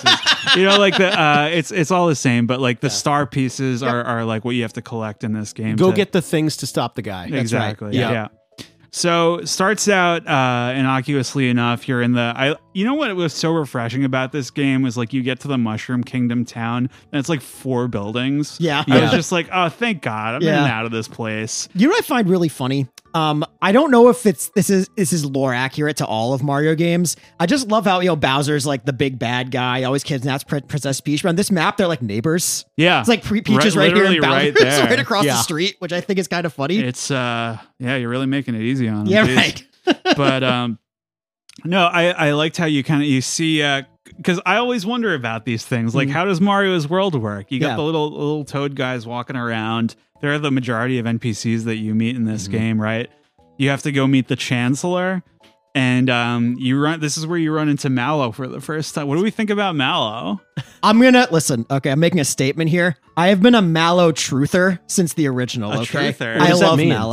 It's all the same, but like the star pieces are like what you have to collect in this game. Go to- get the things to stop the guy. exactly. right. Yeah. Yeah. So starts out innocuously enough. You're in you know what was so refreshing about this game was like you get to the Mushroom Kingdom town and it's like 4 buildings. Yeah. I was Yeah. just like, oh, thank God, I'm in Yeah. and out of this place. You know what I find really funny? I don't know if this is lore accurate to all of Mario games. I just love how Bowser's like the big bad guy, always kidnaps Princess Peach. But on this map, they're like neighbors. Yeah, It's like Peach is right here and literally Bowser's right there. across the Yeah. street, which I think is kind of funny. It's you're really making it easy on him. Yeah, geez. right. But no, I liked how you see because I always wonder about these things. Like, how does Mario's world work? You got Yeah. the little toad guys walking around. They're the majority of NPCs that you meet in this game, right? You have to go meet the Chancellor, and this is where you run into Mallow for the first time. What do we think about Mallow? I'm gonna listen. Okay, I'm making a statement here. I have been a Mallow truther since the orial. A Okay, truther? I What does that love mean? Mallow.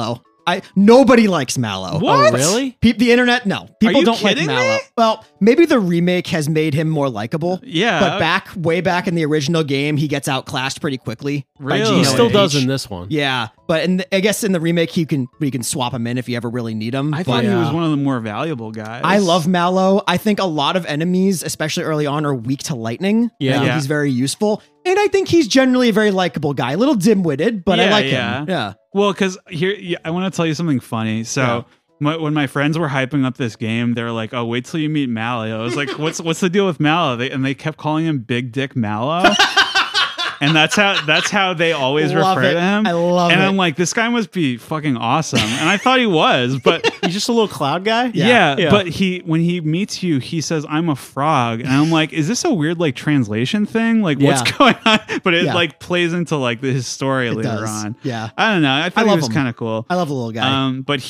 Nobody likes Mallow. What? Oh, really? The internet, no. People you don't like kidding Mallow. me? Well, maybe the remake has made him more likable. Yeah. But way back in the original game, he gets outclassed pretty quickly. By Really? Gino He and still H. does in this one. Yeah, but I guess in the remake, you can swap him in if you ever really need him. I thought But he was one of the more valuable guys. I love Mallow. I think a lot of enemies, especially early on, are weak to lightning. Yeah. I think Yeah. he's very useful. And I think he's generally a very likable guy. A little dim-witted, but I Yeah, like yeah. him. Yeah. Well, because I want to tell you something funny. So when my friends were hyping up this game, they were like, "Oh, wait till you meet Mallow." I was like, "What's the deal with Mallow?" They kept calling him Big Dick Mallow. And that's how they always Love refer it. to him. I love and it. I'm like, this guy must be fucking awesome. And I thought he was, but He's just a little cloud guy? yeah, Yeah. but when he meets you, he says, "I'm a frog," and I'm like, "Is this a weird like translation thing? Like, what's Yeah. going on?" But it Yeah. like plays into like his story It later does. on. Yeah. I don't know. I thought he love was him. kind of cool. I love the little guy. But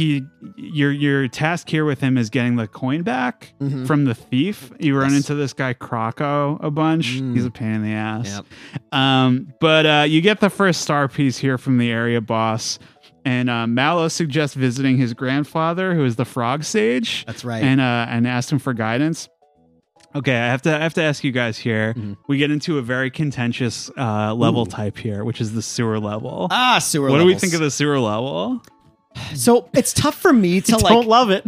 your task here with him is getting the coin back Mm-hmm. from the thief. You run into this guy Croco a bunch. He's a pain in the ass. Yep. But you get the first star piece here from the area boss. And Mallow suggests visiting his grandfather, who is the frog sage. That's right. And asked him for guidance. Okay, I have to ask you guys here. Mm-hmm. We get into a very contentious level type here, which is the sewer level. Sewer What do we levels. think of the sewer level? So it's tough for me to Don't love it.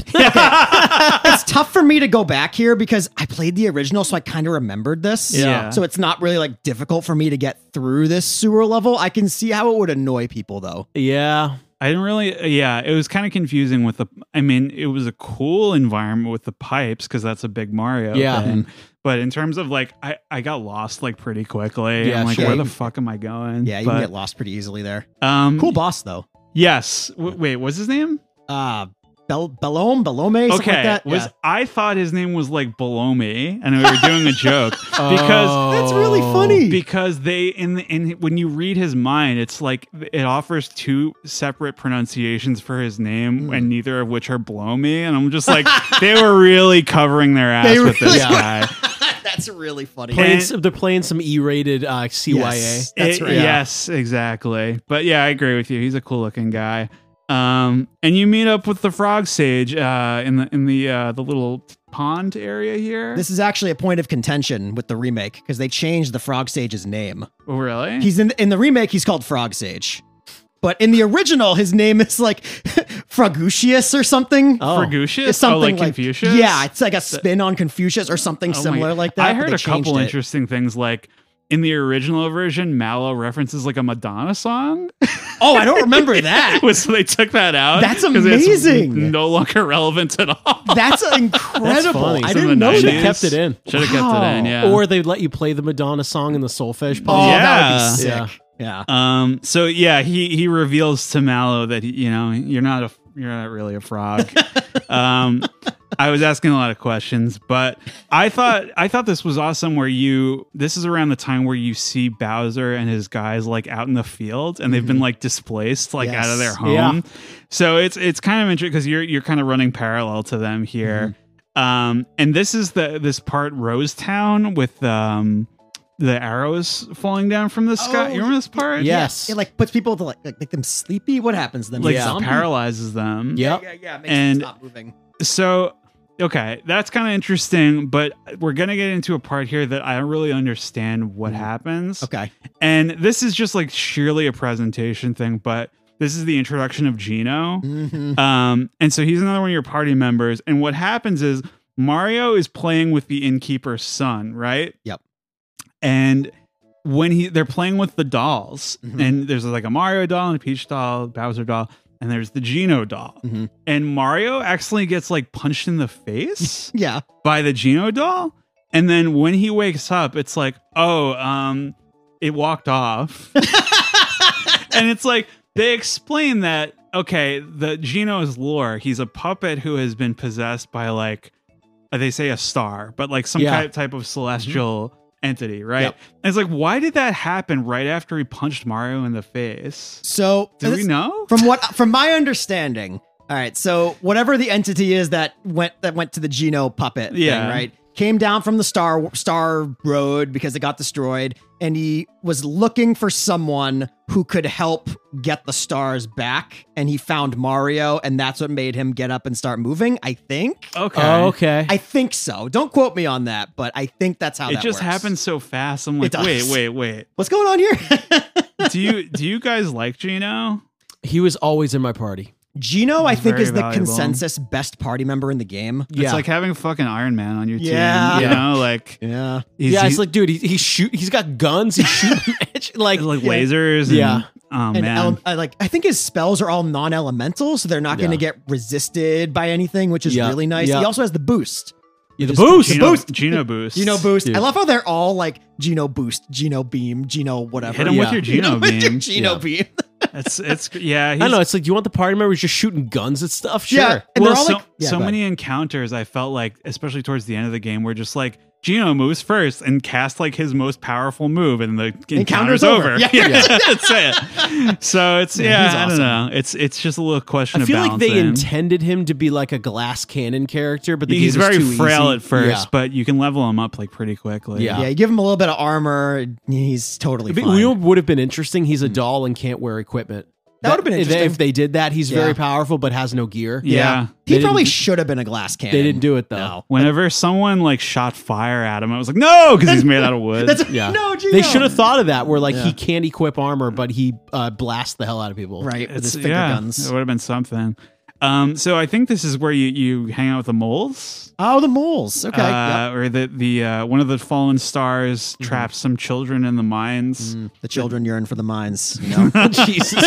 it's tough for me to go back here because I played the original, so I kind of remembered this. Yeah. So it's not really like difficult for me to get through this sewer level. I can see how it would annoy people though. Yeah. I didn't really, yeah, it was kind of confusing with it was a cool environment with the pipes because that's a big Mario Yeah. thing. But in terms of like, I got lost like pretty quickly. Yeah, I'm like, sure. where the fuck am I going? Yeah, you can get lost pretty easily there. Cool. Boss though. Yes. Wait, what's his name? Belome, something like that. Yeah. I thought his name was like Belome, and we were doing a joke because That's really funny. because they when you read his mind, it's like it offers two separate pronunciations for his name, and neither of which are blow me. And I'm just like, they were really covering their ass They with this really- guy. That's really funny. They're playing some E-rated CYA. Yes, that's right. Yes, exactly. But yeah, I agree with you. He's a cool looking guy. And you meet up with the frog sage in the little pond area here. This is actually a point of contention with the remake because they changed the Frog Sage's name. Oh, really? He's in the remake. He's called Frog Sage, but in the original, his name is like Fragutius or something. Oh. Fragutius? It's something like Confucius? Yeah, it's like a spin on Confucius or something Oh my- similar like that. I but heard they a couple changed it. interesting things like in the original version, Mallow references like a Madonna song. Oh, I don't remember that. So they took that out. That's 'cause amazing. It's no longer relevant at all. That's incredible. funny. I It's in didn't the know 90s. that. Should've kept it in. Should have kept it in, yeah. Or they let you play the Madonna song in the solfege Oh, part. that would Yeah. be sick. Yeah. Yeah. So yeah, he reveals to Mallow that you're not really a frog. I was asking a lot of questions, but I thought this was awesome. This is around the time where you see Bowser and his guys like out in the field, and they've been like displaced like out of their Yes. home. Yeah. So it's kind of interesting because you're kind of running parallel to them here. And this is this part Rosetown with the arrows falling down from the sky. Oh, You remember this part? Yes. It like puts people to like make them sleepy. What happens to them? Like zombie? paralyzes them. Yep. Yeah. Makes And- them stop moving. So, okay, that's kind of interesting, but we're going to get into a part here that I don't really understand what happens. Okay. And this is just like sheerly a presentation thing, but this is the introduction of Gino. And so he's another one of your party members. And what happens is Mario is playing with the innkeeper's son, right? Yep. And when they're playing with the dolls, and there's like a Mario doll and a Peach doll, Bowser doll, and there's the Gino doll. And Mario accidentally gets like punched in the face Yeah. by the Gino doll. And then when he wakes up, it's like, it walked off. And it's like, they explain that, okay, the Gino's lore, he's a puppet who has been possessed by like, they say a star, but like some Yeah. type of celestial entity, right? Yep. And it's like, why did that happen right after he punched Mario in the face? So Do we this- know? From my understanding, all right. So whatever the entity is that went to the Gino puppet Yeah. thing, right? came down from the Star Road because it got destroyed, and he was looking for someone who could help get the stars back, and he found Mario, and that's what made him get up and start moving, I think. Okay. Oh, okay. I think so. Don't quote me on that, but I think that's how It that just works. happened so fast. I'm like, It does. wait. What's going on here? Do you guys like Gino? He was always in my party. Gino, I think, Very is the valuable. consensus best party member in the game. Yeah. It's like having fucking Iron Man on your team. Yeah. You know, like Yeah. It's like, dude, he's got guns. He's shooting like lasers. Yeah. And, oh And man. I think his spells are all non-elemental, so they're not going to get resisted by anything, which is Yeah. really nice. Yeah. He also has the boost. the boost. Gino boost. Gino boost. Dude. I love how they're all like Gino boost, Gino beam, Gino whatever. Hit him with Yeah. your Gino With your beam. Gino Yeah. beam. It's yeah. I don't know. It's like, do you want the party members just shooting guns at stuff? Sure. Yeah. And Well, they're all so, like, yeah, so go ahead. many encounters I felt like, especially towards the end of the game, were just like Gino moves first and cast like his most powerful move, and the encounter's over. Yeah. That's it. So it's he's I awesome. don't know. It's just a little question I of feel like they balancing. intended him to be like a glass cannon character, but the He's game is very too frail easy. at first, Yeah. but you can level him up like pretty quickly. Yeah. Yeah, you give him a little bit of armor, he's totally But fine. you know what would have been interesting? He's a doll and can't wear equipment. That would have been interesting. If they did that, he's Yeah. very powerful but has no gear. Yeah. He They probably didn't- should have been a glass cannon. They didn't do it though. No. Whenever someone like shot fire at him, I was like, no, because he's made out of wood. That's Yeah. no, Gino. They should have thought of that, where like Yeah. he can't equip armor, but he blasts the hell out of people. right with It's- his finger guns. It would have been something. So I think this is where you hang out with the moles. Oh, the moles. Okay. Yep. Or the one of the fallen stars traps some children in the mines. The children yearn for the mines. You know? Jesus.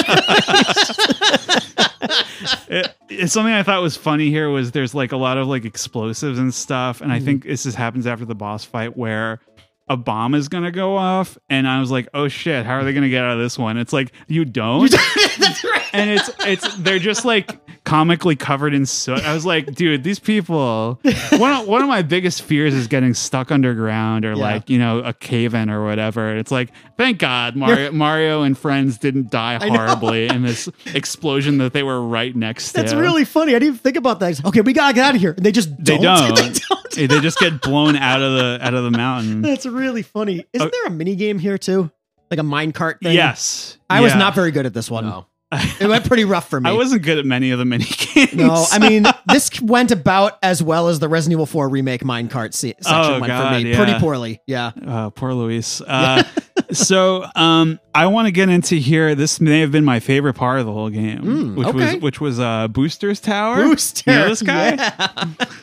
It's something I thought was funny here was there's like a lot of like explosives and stuff, and I think this happens after the boss fight where a bomb is gonna go off, and I was like, oh shit, how are they gonna get out of this one? It's like you don't. That's right. And it's they're just like comically covered in soot. I was like, dude, these people. One of my biggest fears is getting stuck underground or like a cave in or whatever. It's like, thank God Mario and friends didn't die horribly in this explosion that they were right next to. That's really funny. I didn't even think about that. Okay, we gotta get out of here. And they just They don't. don't. They just get blown out of the mountain. That's really funny. Isn't there a mini game here too? Like a minecart thing? Yes, I was Yeah. not very good at this one. No. It went pretty rough for me. I wasn't good at many of the mini games. No, I mean, this went about as well as the Resident Evil 4 remake minecart section Oh, went God, for me. yeah. Pretty poorly. Yeah. Poor Luis. So I want to get into here. This may have been my favorite part of the whole game, which was Booster's Tower. Booster. You know this guy? Yeah.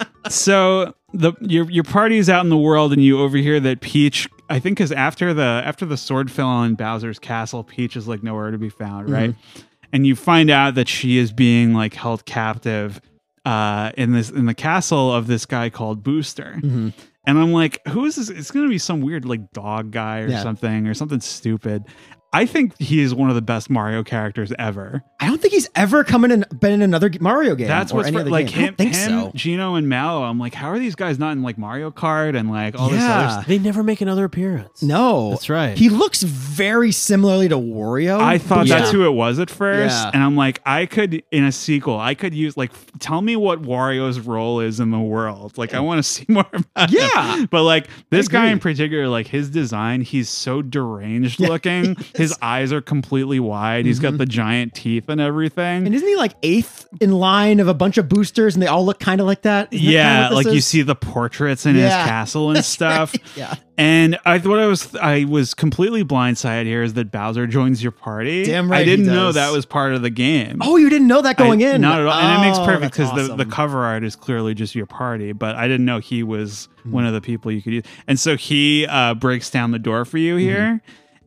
So your party is out in the world, and you overhear that Peach, I think, is after the sword fell on Bowser's castle, Peach is like nowhere to be found, right? And you find out that she is being like held captive in the castle of this guy called Booster. And I'm like, who is this? It's going to be some weird like dog guy or something stupid. I think he is one of the best Mario characters ever. I don't think he's ever been in another Mario game. That's or what's any other like game. I don't think so. Gino and Mallow. I'm like, how are these guys not in like Mario Kart and like all this other stuff? They never make another appearance. No, That's right. He looks very similarly to Wario. I thought Yeah. that's who it was at first, Yeah. and I'm like, I could in a sequel, I could use like, tell me what Wario's role is in the world. Like, I want to see more about Yeah. him. But like this guy agree. in particular, like his design, he's so deranged looking. His eyes are completely wide. He's got the giant teeth and everything. And isn't he like eighth in line of a bunch of boosters, and they all look kind of like that? Isn't that Yeah, kinda what like this you is? see the portraits in his Yeah. castle and stuff. Yeah. And I was completely blindsided here is that Bowser joins your party. Damn right I didn't he know does. that was part of the game. Oh, you didn't know that going in? Not at all. And it makes Oh, perfect that's because the awesome. cover art is clearly just your party, but I didn't know he was one of the people you could use. And so he breaks down the door for you here.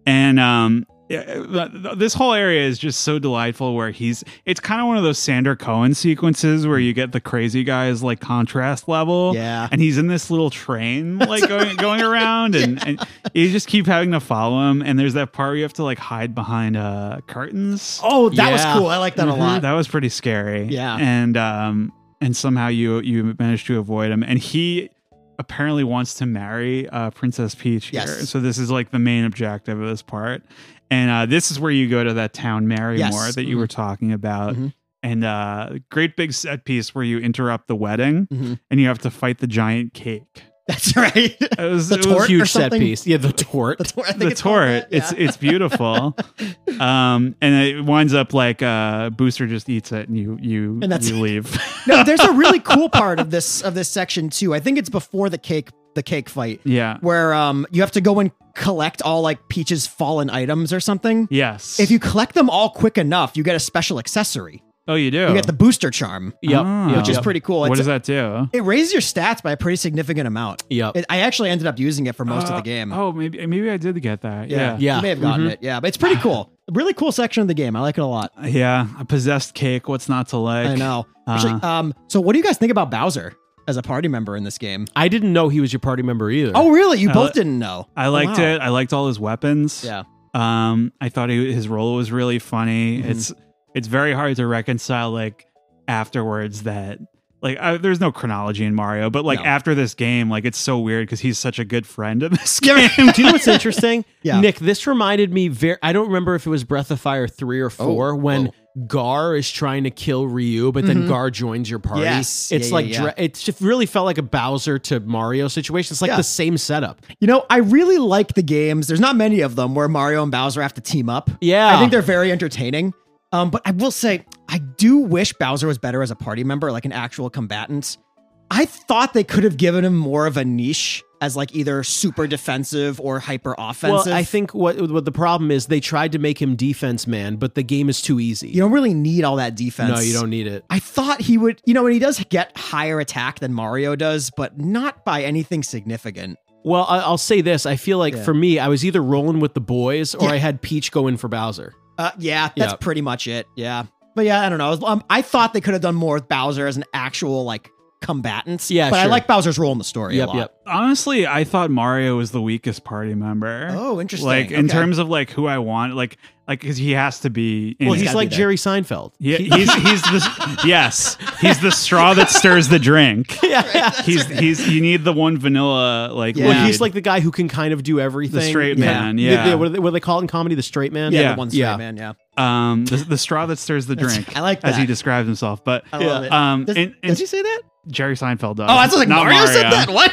And this whole area is just so delightful where it's kind of one of those Sander Cohen sequences where you get the crazy guy's like contrast level. Yeah. And he's in this little train like going around and you just keep having to follow him. And there's that part where you have to like hide behind curtains. Oh, that was Yeah. cool. I like that a lot. That was pretty scary. Yeah. And somehow you managed to avoid him. And he apparently wants to marry Princess Peach here. Yes. So this is like the main objective of this part. And this is where you go to that town Marrymore Yes. that you were talking about. And great big set piece where you interrupt the wedding and you have to fight the giant cake. That's right. It was, The it was tort? Huge or set something? piece. Yeah, the tort. I think the it's called tort. that, yeah. It's beautiful. And it winds up like Booster just eats it and you And that's- leave. No, there's a really cool part of this section too. I think it's before the cake fight. Yeah. Where you have to go and collect all like Peach's fallen items or something. Yes. If you collect them all quick enough, you get a special accessory. Oh, you do. You get the booster charm, Yep. Oh. which is pretty cool. What It's- does that do? It raises your stats by a pretty significant amount. Yep. I actually ended up using it for most of the game. Oh, maybe I did get that. Yeah. Yeah. You may have gotten it. Yeah, but it's pretty cool. A really cool section of the game. I like it a lot. Yeah. A possessed cake. What's not to like? I know. Actually, so what do you guys think about Bowser as a party member in this game? I didn't know he was your party member either. Oh, really? You both didn't know. I liked wow. it. I liked all his weapons. Yeah. I thought his role was really funny. Mm-hmm. It's very hard to reconcile like afterwards that like there's no chronology in Mario, but like No. after this game, like it's so weird because he's such a good friend in this game. Do you know what's interesting? Yeah. Nick, this reminded me I don't remember if it was Breath of Fire 3 or 4 when Gar is trying to kill Ryu, but then Gar joins your party. Yes. It's Yeah, like yeah, yeah. it just really felt like a Bowser to Mario situation. It's like Yeah. the same setup. You know, I really like the games. There's not many of them where Mario and Bowser have to team up. Yeah. I think they're very entertaining. But I will say, I do wish Bowser was better as a party member, like an actual combatant. I thought they could have given him more of a niche as like either super defensive or hyper offensive. Well, I think what the problem is they tried to make him defense man, but the game is too easy. you don't really need all that defense. No, you don't need it. I thought he would, and he does get higher attack than Mario does, but not by anything significant. Well, I'll say this. I feel like Yeah. for me, I was either rolling with the boys or Yeah. I had Peach go in for Bowser. Yeah, that's Yeah. pretty much it. Yeah. But yeah, I don't know. I thought they could have done more with Bowser as an actual like combatant. Yeah, but I sure. like Bowser's role in the story a Yep, lot. yep. Honestly, I thought Mario was the weakest party member. Oh, interesting. Like in Okay. terms of like who I want, like because he has to be. In Well, it. he's gotta like be there. Jerry Seinfeld. Yeah, he's the yes, he's the straw that stirs the drink. He's you need the one vanilla like. Yeah. Well, lead. he's like the guy who can kind of do everything. The straight man, yeah. What do they call it in comedy? The straight man? Yeah, Yeah. the one straight Yeah. man. Yeah. the straw that stirs the drink. I like as he that. describes himself. But I love it. Does Does he say that? Jerry Seinfeld does. Oh, I was like, not Mario said that? What?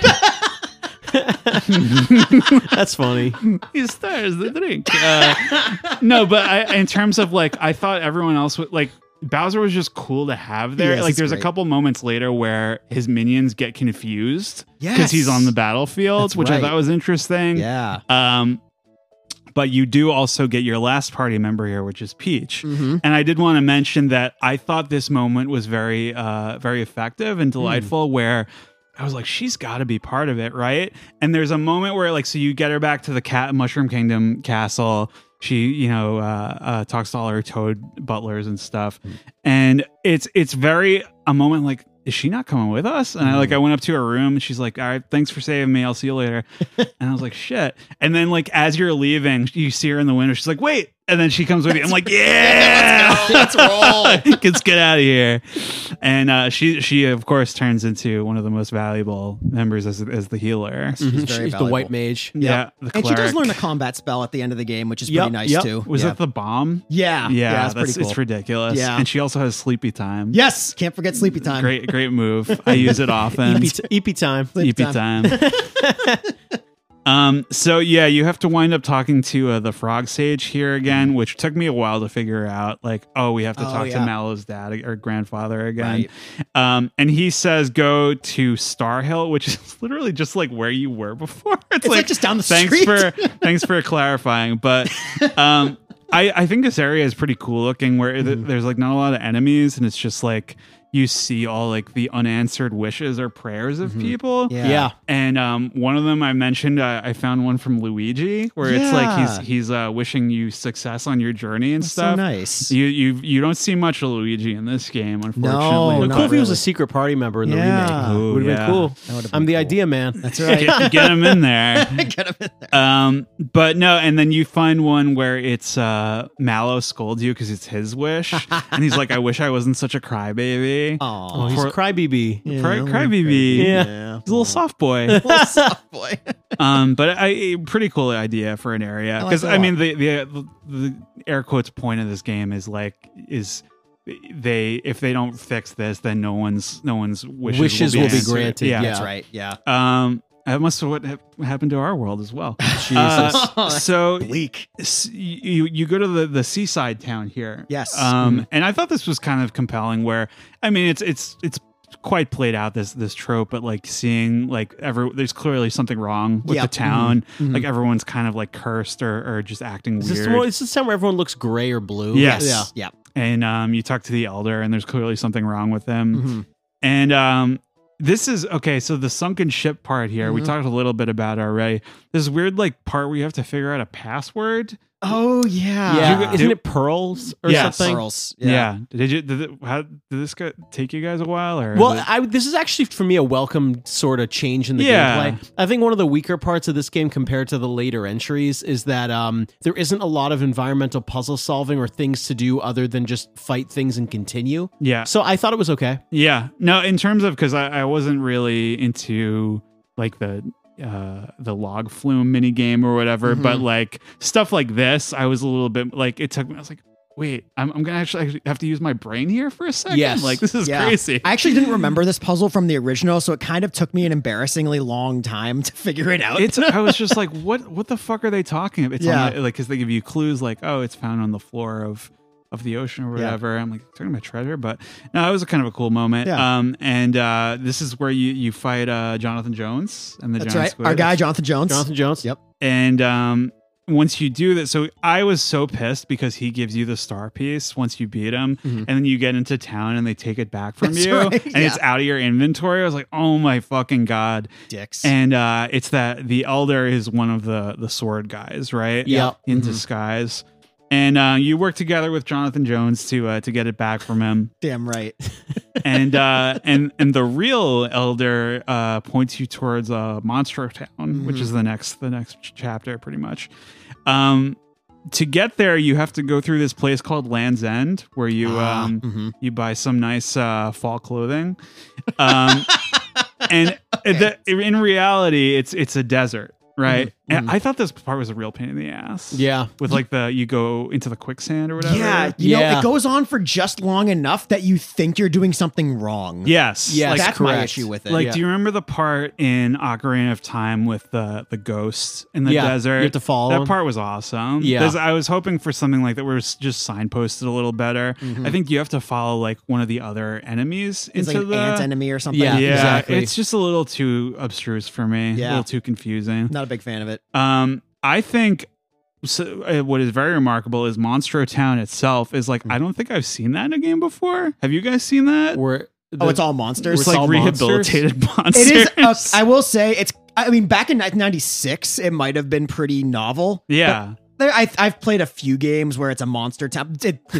That's funny. He stirs the drink. No, but in terms of like, I thought everyone else would like. Bowser was just cool to have there. Yes, like, he's there's great. a couple moments later where his minions get confused because Yes. he's on the battlefield, That's which I right. thought was interesting. Yeah. But you do also get your last party member here, which is Peach. Mm-hmm. And I did want to mention that I thought this moment was very, very effective and delightful, where I was like, she's got to be part of it, right? And there's a moment where, like, so you get her back to the Mushroom Kingdom castle. She, talks to all her Toad butlers and stuff, and it's very a moment like, is she not coming with us? And I went up to her room and she's like, all right, thanks for saving me. I'll see you later. And I was like, shit. And then like, as you're leaving, you see her in the window. She's like, wait. And then she comes with you. I'm like, yeah, Let's roll. let's get out of here. And she of course turns into one of the most valuable members as the healer. She's very She's the valuable. white mage. Yeah. The And she does cleric. learn a combat spell at the end of the game, which is Yep, pretty nice yep. too. Was yeah. it the bomb? Yeah. Yeah, that's pretty cool. it's ridiculous. Yeah. And she also has sleepy time. Yes. Can't forget sleepy time. Great move. I use it often. EP time. Sleepy EP time. So yeah, you have to wind up talking to the frog sage here again, which took me a while to figure out. Like, we have to talk to yeah. Mallow's dad or grandfather again. Right. And he says go to Star Hill, which is literally just like where you were before. It's like just down the thanks street. thanks for clarifying, but. I think this area is pretty cool looking where there's like not a lot of enemies and it's just like you see all like the unanswered wishes or prayers of people. Yeah. And one of them I mentioned, I found one from Luigi where it's like Yeah. he's wishing you success on your journey and So stuff. nice. You don't see much of Luigi in this game, unfortunately. No, But not cool if he was really. a secret party member in the Yeah. remake. Ooh, Would have yeah. been cool. That would've I'm been the cool. idea man. That's right. Get him in there. Get him in there. But no, and then you find one where it's Mallow scolds you because it's his wish, and he's like, "I wish I wasn't such a crybaby." Oh, Aw. he's a crybaby. Crybaby. Yeah. He's a little soft boy. Little soft boy. But a pretty cool idea for an area because I like it a the air quotes point of this game is if they don't fix this, then no one's wishes Wishes will will be answered. granted, Yeah. yeah. That's right. Yeah. That must have what happened to our world as well. Jesus. So Bleak. you go to the seaside town here. Yes. And I thought this was kind of compelling. Where I mean, it's quite played out this trope, but like seeing like there's clearly something wrong with the town. Like everyone's kind of like cursed or just acting weird. Is this time where everyone looks gray or blue? Yes. Yeah. And you talk to the elder, and there's clearly something wrong with him. And this is okay. So the sunken ship part here, we talked a little bit about already. This weird like part where you have to figure out a password. Oh yeah. Yeah. Isn't it pearls or something? Pearls. Yeah. Did this take you guys a while? Or well, this is actually for me a welcome sort of change in the gameplay. I think one of the weaker parts of this game compared to the later entries is that there isn't a lot of environmental puzzle solving or things to do other than just fight things and continue. Yeah. So I thought it was okay. Yeah. No, in terms of, because I wasn't really into like the log flume mini game or whatever, but like stuff like this, I was a little bit like, it took me, I was like, wait, I'm gonna actually have to use my brain here for a second. Yes. Like this is crazy. I actually didn't remember this puzzle from the original, so it kind of took me an embarrassingly long time to figure it out. I was just like, what the fuck are they talking about? It's on like, because they give you clues like, oh, it's found on the floor of the ocean or whatever. I'm like, talking about treasure, but no, it was a kind of a cool moment. And this is where you fight Jonathan Jones and the That's giant right. squid. Our guy Jonathan Jones. Yep. And once you do that, so I was so pissed because he gives you the star piece once you beat him, and then you get into town and they take it back from you, right. and it's out of your inventory. I was like, oh my fucking god, Dicks. And it's that the elder is one of the sword guys, right? Yeah. In disguise. And you work together with Jonathan Jones to get it back from him. Damn right. And the real elder points you towards Monstro Town, which is the next chapter, pretty much. To get there, you have to go through this place called Land's End, where you you buy some nice fall clothing. And in reality, it's a desert. Right. And I thought this part was a real pain in the ass. Yeah. With like you go into the quicksand or whatever. Yeah. You know, it goes on for just long enough that you think you're doing something wrong. Yes. Yes, That's correct. my issue with it. Like, do you remember the part in Ocarina of Time with the ghosts in the desert? You have to follow that them. part was awesome. Yeah. Because I was hoping for something like that where it's just signposted a little better. I think you have to follow like one of the other enemies It's into like an the ant enemy or something. Yeah. Yeah, Exactly. it's just a little too abstruse for me. Yeah. A little too confusing. Not a big fan of it. I think what is very remarkable is Monstro Town itself is like, I don't think I've seen that in a game before. Have you guys seen that? It's all monsters. It's like all rehabilitated monsters. It is. I will say I mean, back in 1996, it might have been pretty novel. Yeah. I've played a few games where it's a monster town,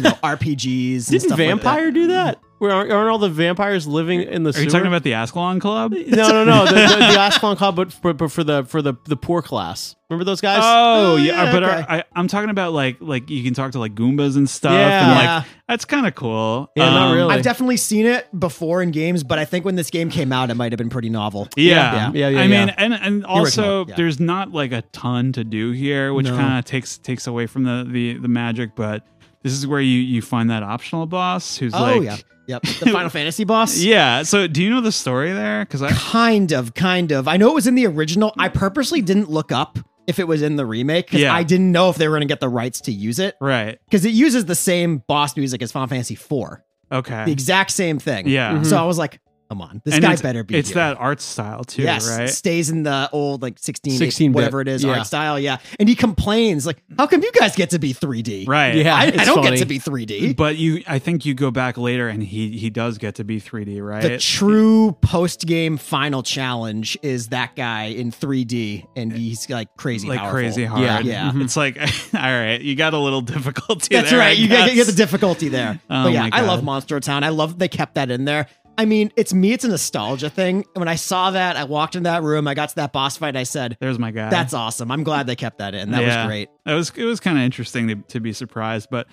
RPGs. And Didn't stuff Vampire like do that? Where aren't all the vampires living in the Are sewer? you talking about the Ascalon Club? No. The Ascalon Club, but for the poor class. Remember those guys? Oh, yeah. But okay. I'm talking about like you can talk to like Goombas and stuff. Yeah. And Yeah. like that's kind of cool. Yeah, not really. I've definitely seen it before in games, but I think when this game came out, it might have been pretty novel. Yeah. Yeah, I mean, and also original, yeah. there's not like a ton to do here, which kind of takes away from the magic. But this is where you find that optional boss who's Yep. The Final Fantasy boss. Yeah. So do you know the story there? Because Kind of. I know it was in the original. I purposely didn't look up if it was in the remake because I didn't know if they were going to get the rights to use it. Right. Because it uses the same boss music as Final Fantasy IV. Okay. The exact same thing. Yeah. So I was like, come on, this And guy it's- better be It's here. that art style too, Yes, right? stays in the old like 16-bit, whatever it is yeah. art style, yeah. And he complains like, "How come you guys get to be 3D? Right. Yeah. I It's don't funny. get to be 3D." But I think you go back later and he does get to be 3D, right? The true post-game final challenge is that guy in 3D, and he's like crazy, like powerful. crazy hard. Yeah. Yeah. It's like, all right, you got a little difficulty That's there. right. I You get guess. the difficulty there. Oh But yeah, my I love God. Monstro Town. I love they kept that in there. I mean, it's a nostalgia thing. When I saw that, I walked in that room, I got to that boss fight, I said, There's my guy. "That's awesome. I'm glad they kept that in. That was great." It was kind of interesting to be surprised, but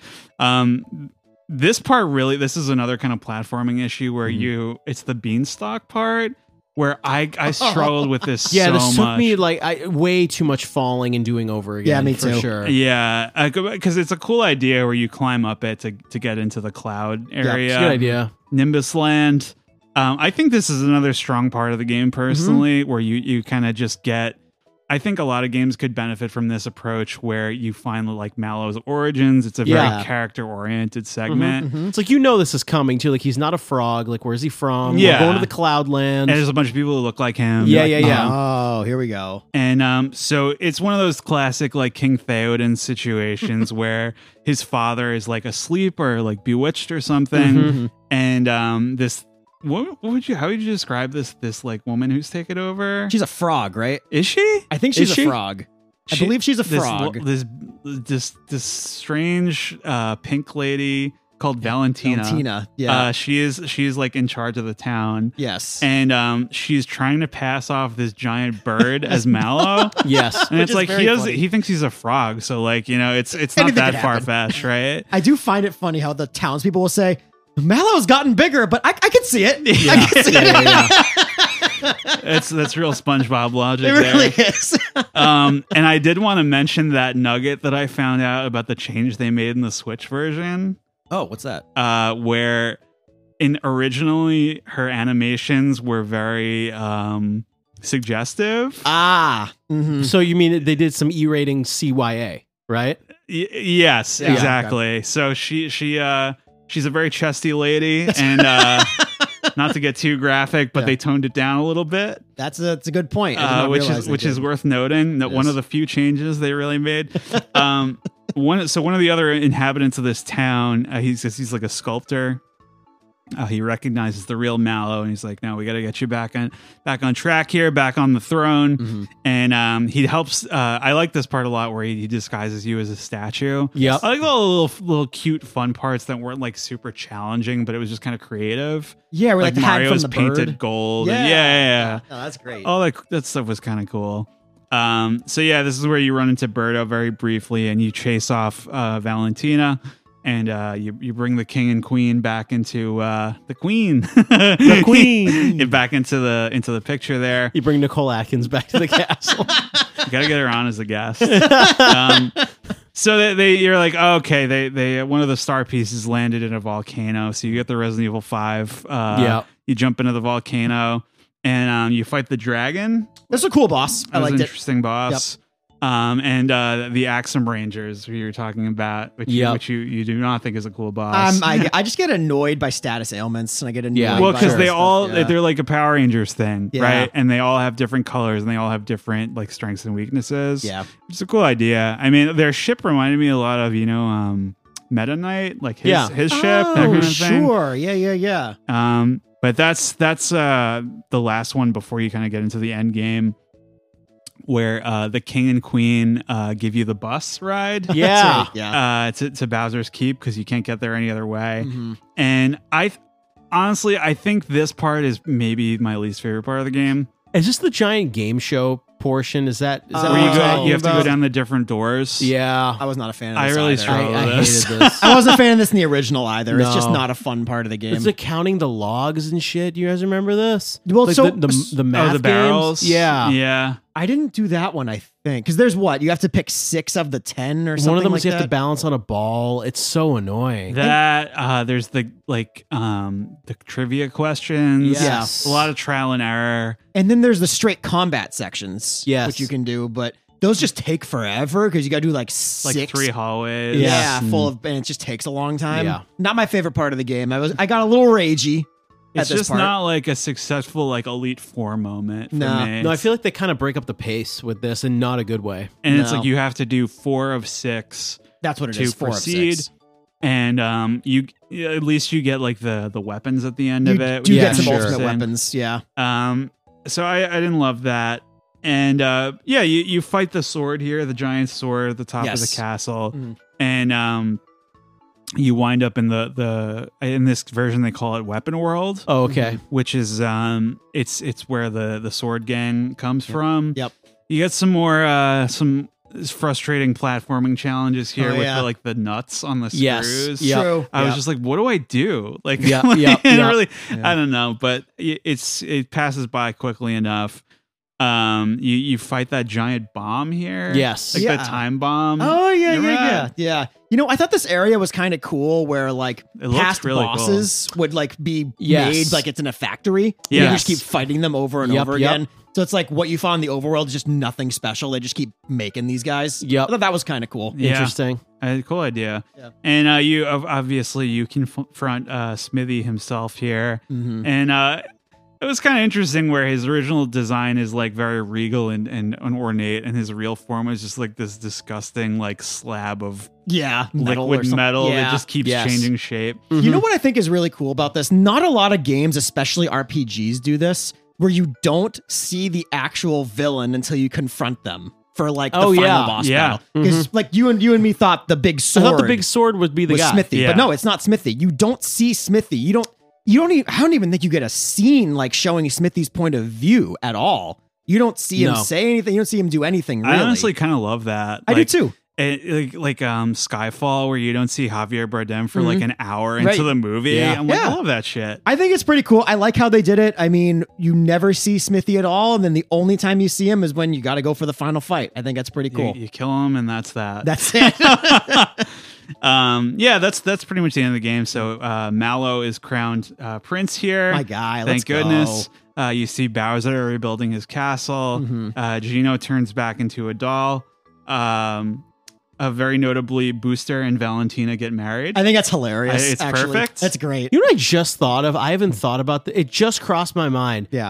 this part really, this is another kind of platforming issue where it's the beanstalk part where I struggled with this Yeah, so this took much. me like way too much falling and doing over again. Yeah, me for too. sure. Yeah, because it's a cool idea where you climb up it to get into the cloud area. It's a good idea. Nimbus Land. I think this is another strong part of the game personally, where you kind of just get. I think a lot of games could benefit from this approach where you find like Mallow's origins. It's a very character-oriented segment. It's like, this is coming too. Like, he's not a frog. Like, where's he from? Yeah. We're going to the Cloudlands. And there's a bunch of people who look like him. Yeah. Oh, here we go. And so it's one of those classic like King Theoden situations where his father is like asleep or like bewitched or something. And this how would you describe this like woman who's taken over? She's a frog, right? Is she? I think she's a frog. I believe she's a frog. This strange pink lady called Valentina. Valentina, yeah. She's like in charge of the town. Yes. And she's trying to pass off this giant bird as Mallow. Yes. And it's like funny. he thinks he's a frog, so like, it's not that far-fetched, right? I do find it funny how the townspeople will say, Mallow's gotten bigger, but I can see it. Yeah. I can see it. That's real SpongeBob logic. It really is. And I did want to mention that nugget that I found out about the change they made in the Switch version. Oh, what's that? Where originally her animations were very suggestive. So you mean they did some E-rating CYA, right? Yes, Yeah. exactly. Okay. So she's a very chesty lady, and not to get too graphic, but they toned it down a little bit. That's a good point. I did not realize Which they is did. worth noting. That one of the few changes they really made. One of the other inhabitants of this town, he's like a sculptor. He recognizes the real Mallow, and he's like, "No, we got to get you back on track here, back on the throne." And he helps. I like this part a lot, where he disguises you as a statue. Yep. I like all the little cute, fun parts that weren't like super challenging, but it was just kind of creative. Yeah, we're like the hat from Mario's the painted bird. gold. Yeah. Yeah. No, that's great. All that stuff was kind of cool. So yeah, this is where you run into Birdo very briefly, and you chase off Valentina. And you bring the king and queen back into the queen back into the picture there. You bring Nicole Atkins back to the castle. You gotta get her on as a guest. So you're like, oh, okay, they one of the star pieces landed in a volcano. So you get the Resident Evil 5. You jump into the volcano and you fight the dragon. That's a cool boss. I That was liked an it. interesting boss. And the Axum Rangers, who you're talking about, which you do not think is a cool boss. I just get annoyed by status ailments, and I get annoyed. Well, by because that they stuff, all yeah. they're like a Power Rangers thing, Yeah. right? And they all have different colors, and they all have different like strengths and weaknesses. Yeah. It's a cool idea. I mean, their ship reminded me a lot of Meta Knight, like his ship, that kind of thing. Sure. Yeah. But that's the last one before you kind of get into the end game, where the king and queen give you the bus ride. Yeah. Yeah. To Bowser's Keep, because you can't get there any other way. Mm-hmm. And I think this part is maybe my least favorite part of the game. Is this the giant game show portion? Is that Where what you you're talking you have to go about? down the different doors. Yeah. I was not a fan of I this really either. struggled with I this. hated this. I wasn't a fan of this in the original either. It's just No. not a fun part of the game. Is it counting the logs and shit? You guys remember this? Well, Like so- the math The barrels. games? Yeah. Yeah. I didn't do that one, I think. Because there's what? You have to pick 6 of the 10 or something One of them like is you have that? to balance on a ball. It's so annoying. There's the trivia questions. Yes. A lot of trial and error. And then there's the straight combat sections, Yes. which you can do, but those just take forever because you got to do like 6. Like 3 hallways. Yeah, Mm. full of, and it just takes a long time. Yeah. Not my favorite part of the game. I got a little ragey. It's at this just part. not like a successful like Elite Four moment for No. me. No, I feel like they kind of break up the pace with this in not a good way. And it's No. like you have to do 4 of 6 That's what it to is. 4 proceed. of 6. And you at least you get like the weapons at the end of You it. do which get is some sure. ultimate interesting. weapons. Yeah. So I didn't love that. And you fight the sword here, the giant sword at the top of Yes. the castle. Mhm. And you wind up in the in this version they call it Weapon World. Oh, okay. Which is it's where the sword gang comes from. Yep. You get some more some frustrating platforming challenges here Oh, with yeah. the nuts on the Yes. screws. Yep. True. I was Yep. just like, what do I do? Like, Yeah, like, yeah, it yeah. really, I don't know, but it passes by quickly enough. You fight that giant bomb here. Yes. Like Yeah. the time bomb. Oh yeah, Remember yeah, that? yeah. You know, I thought this area was kind of cool, where like It looks past really bosses would like be Yes. made like it's in a factory. Yes. You just keep fighting them over and Yep, over yep. again. So it's like what you found in the overworld is just nothing special. They just keep making these guys. Yep. I thought that was kind of cool. Yeah. Interesting. Cool idea. Yeah. And you obviously you confront Smithy himself here, Mm-hmm. and it was kind of interesting where his original design is like very regal and ornate, and his real form is just like this disgusting like slab of Yeah, metal or liquid something. metal Yeah. that just keeps Yes. changing shape. You know what I think is really cool about this? Not a lot of games, especially RPGs, do this, where you don't see the actual villain until you confront them for like the Oh, final yeah. boss Yeah. battle. Because like you and me thought the big I sword thought the big sword would be the was guy. Smithy, Yeah. but no, it's not Smithy. You don't see Smithy. You don't even, I don't even think you get a scene like showing Smithy's point of view at all. You don't see him No. say anything. You don't see him do anything really. I honestly kind of love that. I do too. Like Skyfall, where you don't see Javier Bardem for like an hour into Right. the movie. Yeah. I'm like, Yeah. I love that shit. I think it's pretty cool. I like how they did it. I mean, you never see Smithy at all, and then the only time you see him is when you got to go for the final fight. I think that's pretty cool. You kill him, and that's that. That's it. Yeah, that's pretty much the end of the game. So Mallow is crowned prince here. My guy, Thank let's go. goodness. You see Bowser rebuilding his castle. Mm-hmm. Gino turns back into a doll. Very notably, Booster and Valentina get married. I think that's hilarious. It's actually. perfect. That's great. You know what I just thought of? I haven't thought about it just crossed my mind. Yeah.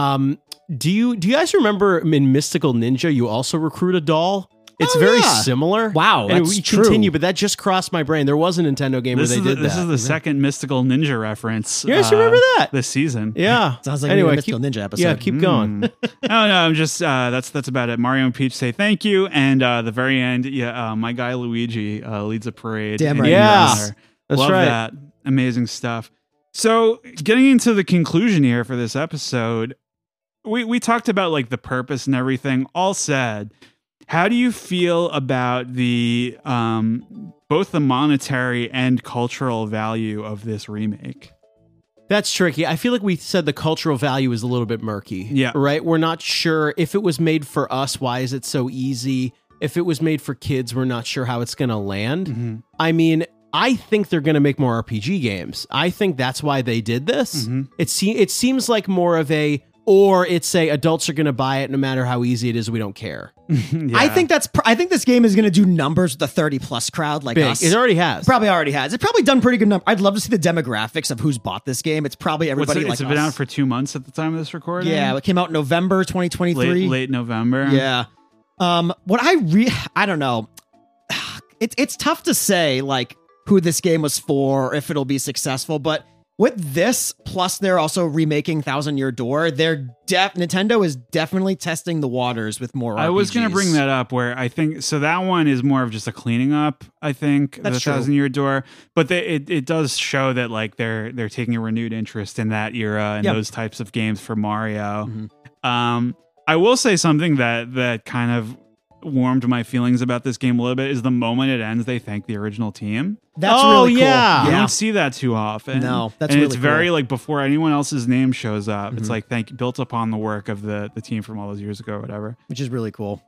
Do you guys remember in Mystical Ninja you also recruit a doll? It's Oh, very yeah. similar. Wow, and that's we true. continue, but that just crossed my brain. There was a Nintendo game where they did This that. is the second Mystical Ninja reference. You guys remember that? This season. Yeah. Sounds like anyway, a Mystical Ninja episode. Yeah, keep going. No, I'm just that's about it. Mario and Peach say thank you, and the very end, my guy Luigi leads a parade. Damn in right. your Yeah. honor. That's Love right. that. Amazing stuff. So, getting into the conclusion here for this episode, we talked about like the purpose and everything. All said, how do you feel about the both the monetary and cultural value of this remake? That's tricky. I feel like we said the cultural value is a little bit murky. Yeah. Right? We're not sure if it was made for us, why is it so easy? If it was made for kids, we're not sure how it's going to land. Mm-hmm. I mean, I think they're going to make more RPG games. I think that's why they did this. Mm-hmm. It seems like more of a, or it's a adults are going to buy it no matter how easy it is. We don't care. Yeah. I think I think this game is going to do numbers with the 30 plus crowd like Big. us. It already has. Probably already has. It's probably done pretty good number. I'd love to see the demographics of who's bought this game. It's probably everybody it's like been us. out for 2 months at the time of this recording. Yeah, it came out in November 2023. late November. Yeah. What I don't know. It's tough to say like who this game was for, or if it'll be successful, but with this, plus they're also remaking Thousand Year Door, Nintendo is definitely testing the waters with more RPGs. I was going to bring that up where I think, so that one is more of just a cleaning up, I think, That's the true. Thousand Year Door. But it does show that like they're taking a renewed interest in that era and Yep. those types of games for Mario. Mhm. I will say something that kind of warmed my feelings about this game a little bit is the moment it ends, they thank the original team. That's Oh, really cool. yeah. You Yeah. don't see that too often. No, that's and really it's very cool. like before anyone else's name shows up. It's Mhm. like built upon the work of the team from all those years ago or whatever. Which is really cool.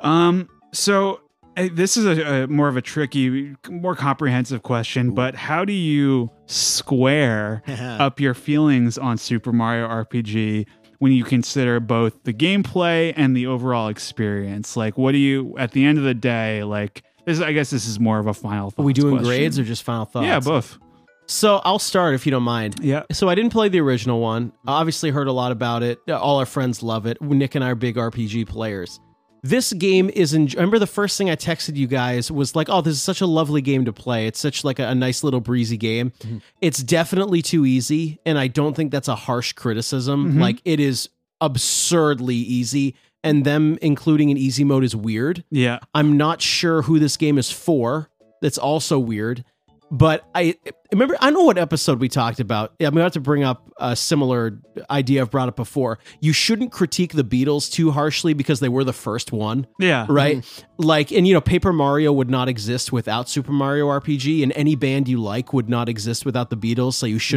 So this is a more of a tricky, more comprehensive question, but how do you square up your feelings on Super Mario RPG when you consider both the gameplay and the overall experience? Like, what do you, at the end of the day, like, I guess this is more of a final thoughts Are we doing question. grades or just final thoughts? Yeah, both. So I'll start if you don't mind. Yeah. So I didn't play the original one. Obviously heard a lot about it. All our friends love it. Nick and I are big RPG players. This game is, remember the first thing I texted you guys was like, oh, this is such a lovely game to play. It's such like a nice little breezy game. Mm-hmm. It's definitely too easy. And I don't think that's a harsh criticism. Mm-hmm. Like it is absurdly easy. And them including an easy mode is weird. Yeah. I'm not sure who this game is for. That's also weird. But I remember, I know what episode we talked about. I'm going to have to bring up a similar idea I've brought up before. You shouldn't critique the Beatles too harshly because they were the first one, Yeah. right? Like, and you know, Paper Mario would not exist without Super Mario RPG, and any band you like would not exist without the Beatles, so you shouldn't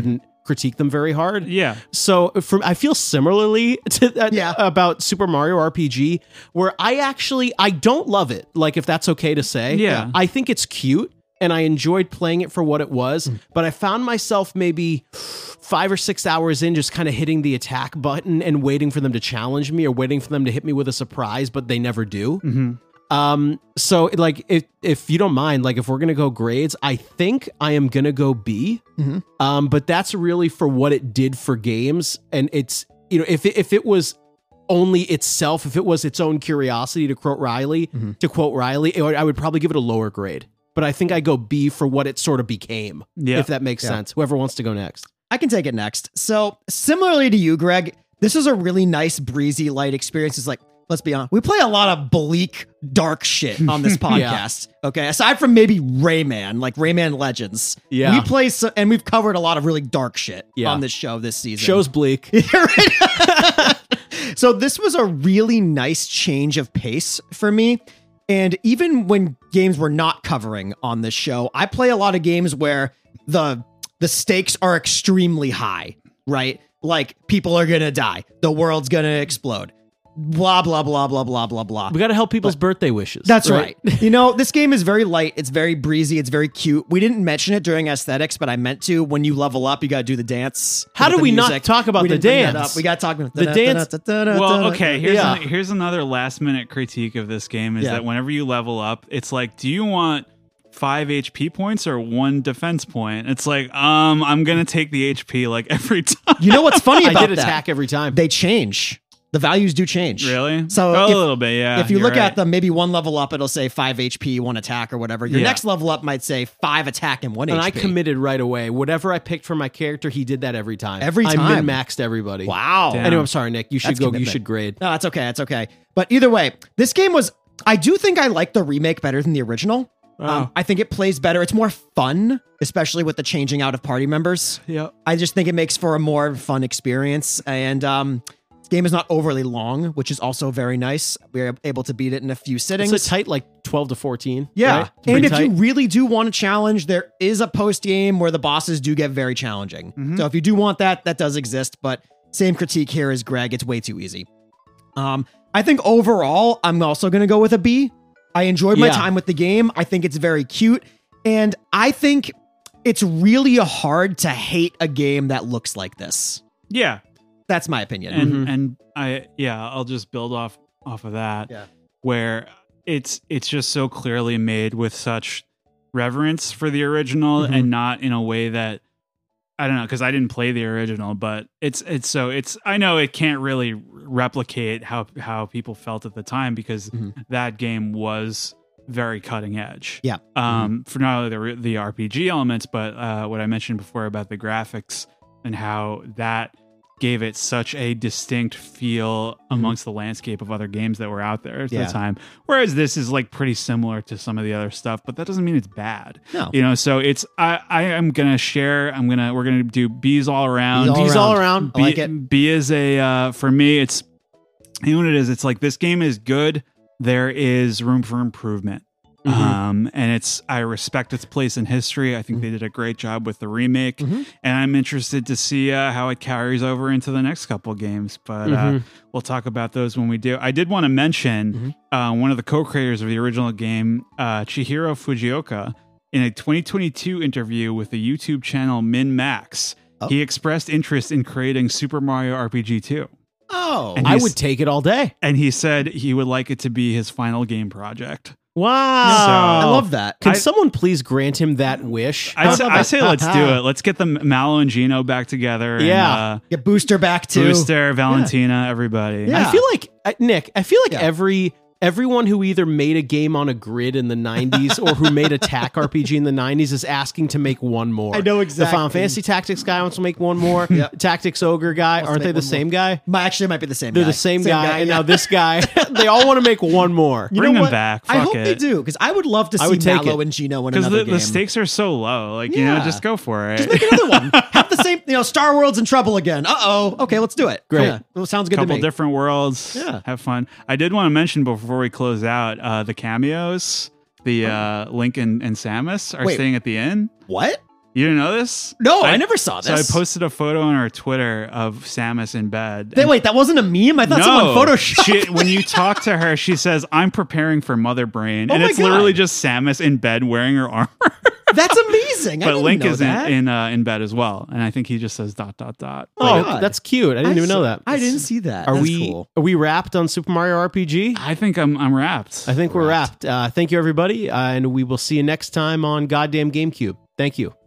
critique them very hard. Yeah. So I feel similarly to that Yeah. about Super Mario RPG, where I don't love it. Like, if that's okay to say. Yeah. I think it's cute and I enjoyed playing it for what it was, but I found myself maybe 5 or 6 hours in just kind of hitting the attack button and waiting for them to challenge me or waiting for them to hit me with a surprise, but they never do. So like, if you don't mind, like if we're going to go grades, I think I am going to go B. But that's really for what it did for games. And it's, you know, if it was only itself, if it was its own curiosity, to quote Riley, I would probably give it a lower grade. But I think I go B for what it sort of became, if that makes sense. Whoever wants to go next. I can take it next. So similarly to you, Greg, this is a really nice, breezy, light experience. It's like, let's be honest, we play a lot of bleak, dark shit on this podcast. Okay, aside from maybe Rayman, like Rayman Legends. Yeah. We play, and we've covered a lot of really dark shit on this show this season. Show's bleak. So this was a really nice change of pace for me. And even when games we're not covering on this show, I play a lot of games where the stakes are extremely high, right? Like, people are going to die. The world's going to explode. Blah, blah, blah, blah, blah, blah, blah. We got to help people's birthday wishes. That's right. You know, this game is very light. It's very breezy. It's very cute. We didn't mention it during aesthetics, but I meant to. When you level up, you got to do the dance. How with do the we not music. talk about We the didn't bring that dance? up. We got to talk about The dance- Well, okay, Yeah. here's another last minute critique of this game is Yeah. that whenever you level up, it's like, do you want 5 HP points or 1 defense point? It's like, I'm gonna take the HP like every time. You know what's funny I about did that? attack every time. They change. The values do change. Really? So a if- little bit, yeah. If you you're look right. at them, maybe one level up, it'll say 5 HP, 1 attack, or whatever. Your Yeah. next level up might say 5 attack and 1 and HP. I committed right away. Whatever I picked for my character, he did that every time. Every I time. min-maxed everybody. Wow. Damn. Anyway, I'm sorry, Nick. You should That's go. commitment. You should grade. No, it's okay. It's okay. But either way, this game was. I do think I like the remake better than the original. I think it plays better. It's more fun, especially with the changing out of party members. Yep. I just think it makes for a more fun experience. And this game is not overly long, which is also very nice. We were able to beat it in a few sittings. It's a tight, like 12 to 14. Yeah. right? It's And pretty if you tight. really do want a challenge, there is a post game where the bosses do get very challenging. So if you do want that, that does exist. But same critique here as Greg. It's way too easy. I think overall, I'm also going to go with a B. I enjoyed my Yeah. time with the game. I think it's very cute. And I think it's really hard to hate a game that looks like this. yeah, That's my opinion. and I'll just build off of that. Yeah. Where it's just so clearly made with such reverence for the original and not in a way that, I don't know, because I didn't play the original, but it's I know it can't really replicate how people felt at the time because that game was very cutting edge. Yeah. For not only the RPG elements, but what I mentioned before about the graphics and how that gave it such a distinct feel amongst the landscape of other games that were out there at the time. Whereas this is like pretty similar to some of the other stuff, but that doesn't mean it's bad. No. You know, so it's I am gonna share. We're gonna do B's all around. B's These all around. I like it. B is a for me. It's, you know what it is. It's like this game is good. There is room for improvement. And I respect its place in history. I think they did a great job with the remake, and I'm interested to see how it carries over into the next couple of games. But we'll talk about those when we do. I did want to mention one of the co-creators of the original game, Chihiro Fujioka, in a 2022 interview with the YouTube channel MinMax. He expressed interest in creating Super Mario RPG 2. Oh. And I he's- would take it all day. And he said he would like it to be his final game project. Wow. I love that. Can someone please grant him that wish? I say let's do it. Let's get the Mallow and Gino back together. Yeah. And, Get Booster back too. Booster, Valentina, everybody. Yeah. I feel like, Nick, Yeah. everyone who either made a game on a grid in the 90s or who made a TAC RPG in the 90s is asking to make one more. I know The Final exactly. Fantasy Tactics guy wants to make one more. Tactics Ogre guy. Wants to Aren't they make the one same guy? Actually, it might be the same They're guy. the same guy. And yeah. now this guy, they all want to make one more. You Bring know them what? back. I Fuck hope they it. do, because I would love to see would take Mallow it. and Gino in Because another game. the stakes are so low. Like, Yeah. just go for it. Make another one. Have the same, Star World's in trouble again. Uh-oh. Okay, let's do it. Great. Yeah, well, sounds good to Couple me. different worlds. Yeah. Have fun. I did want to mention before we close out the cameos. The Link and Samus are Wait. staying at the inn. What? You didn't know this? No, I never saw So I this. posted a photo on our Twitter of Samus in bed. Wait, that wasn't a meme? I thought someone photoshopped. When you talk to her, she says, "I'm preparing for Mother Brain," and my it's God. literally just Samus in bed wearing her armor. That's amazing. I But didn't Link know is that. in bed as well, and I think he just says ... Oh, God. that's cute. I didn't even know that. I didn't see that. Are That's we cool. are we wrapped on Super Mario RPG? I think I'm wrapped. I think we're wrapped. Thank you, everybody, and we will see you next time on Goddamn GameCube. Thank you.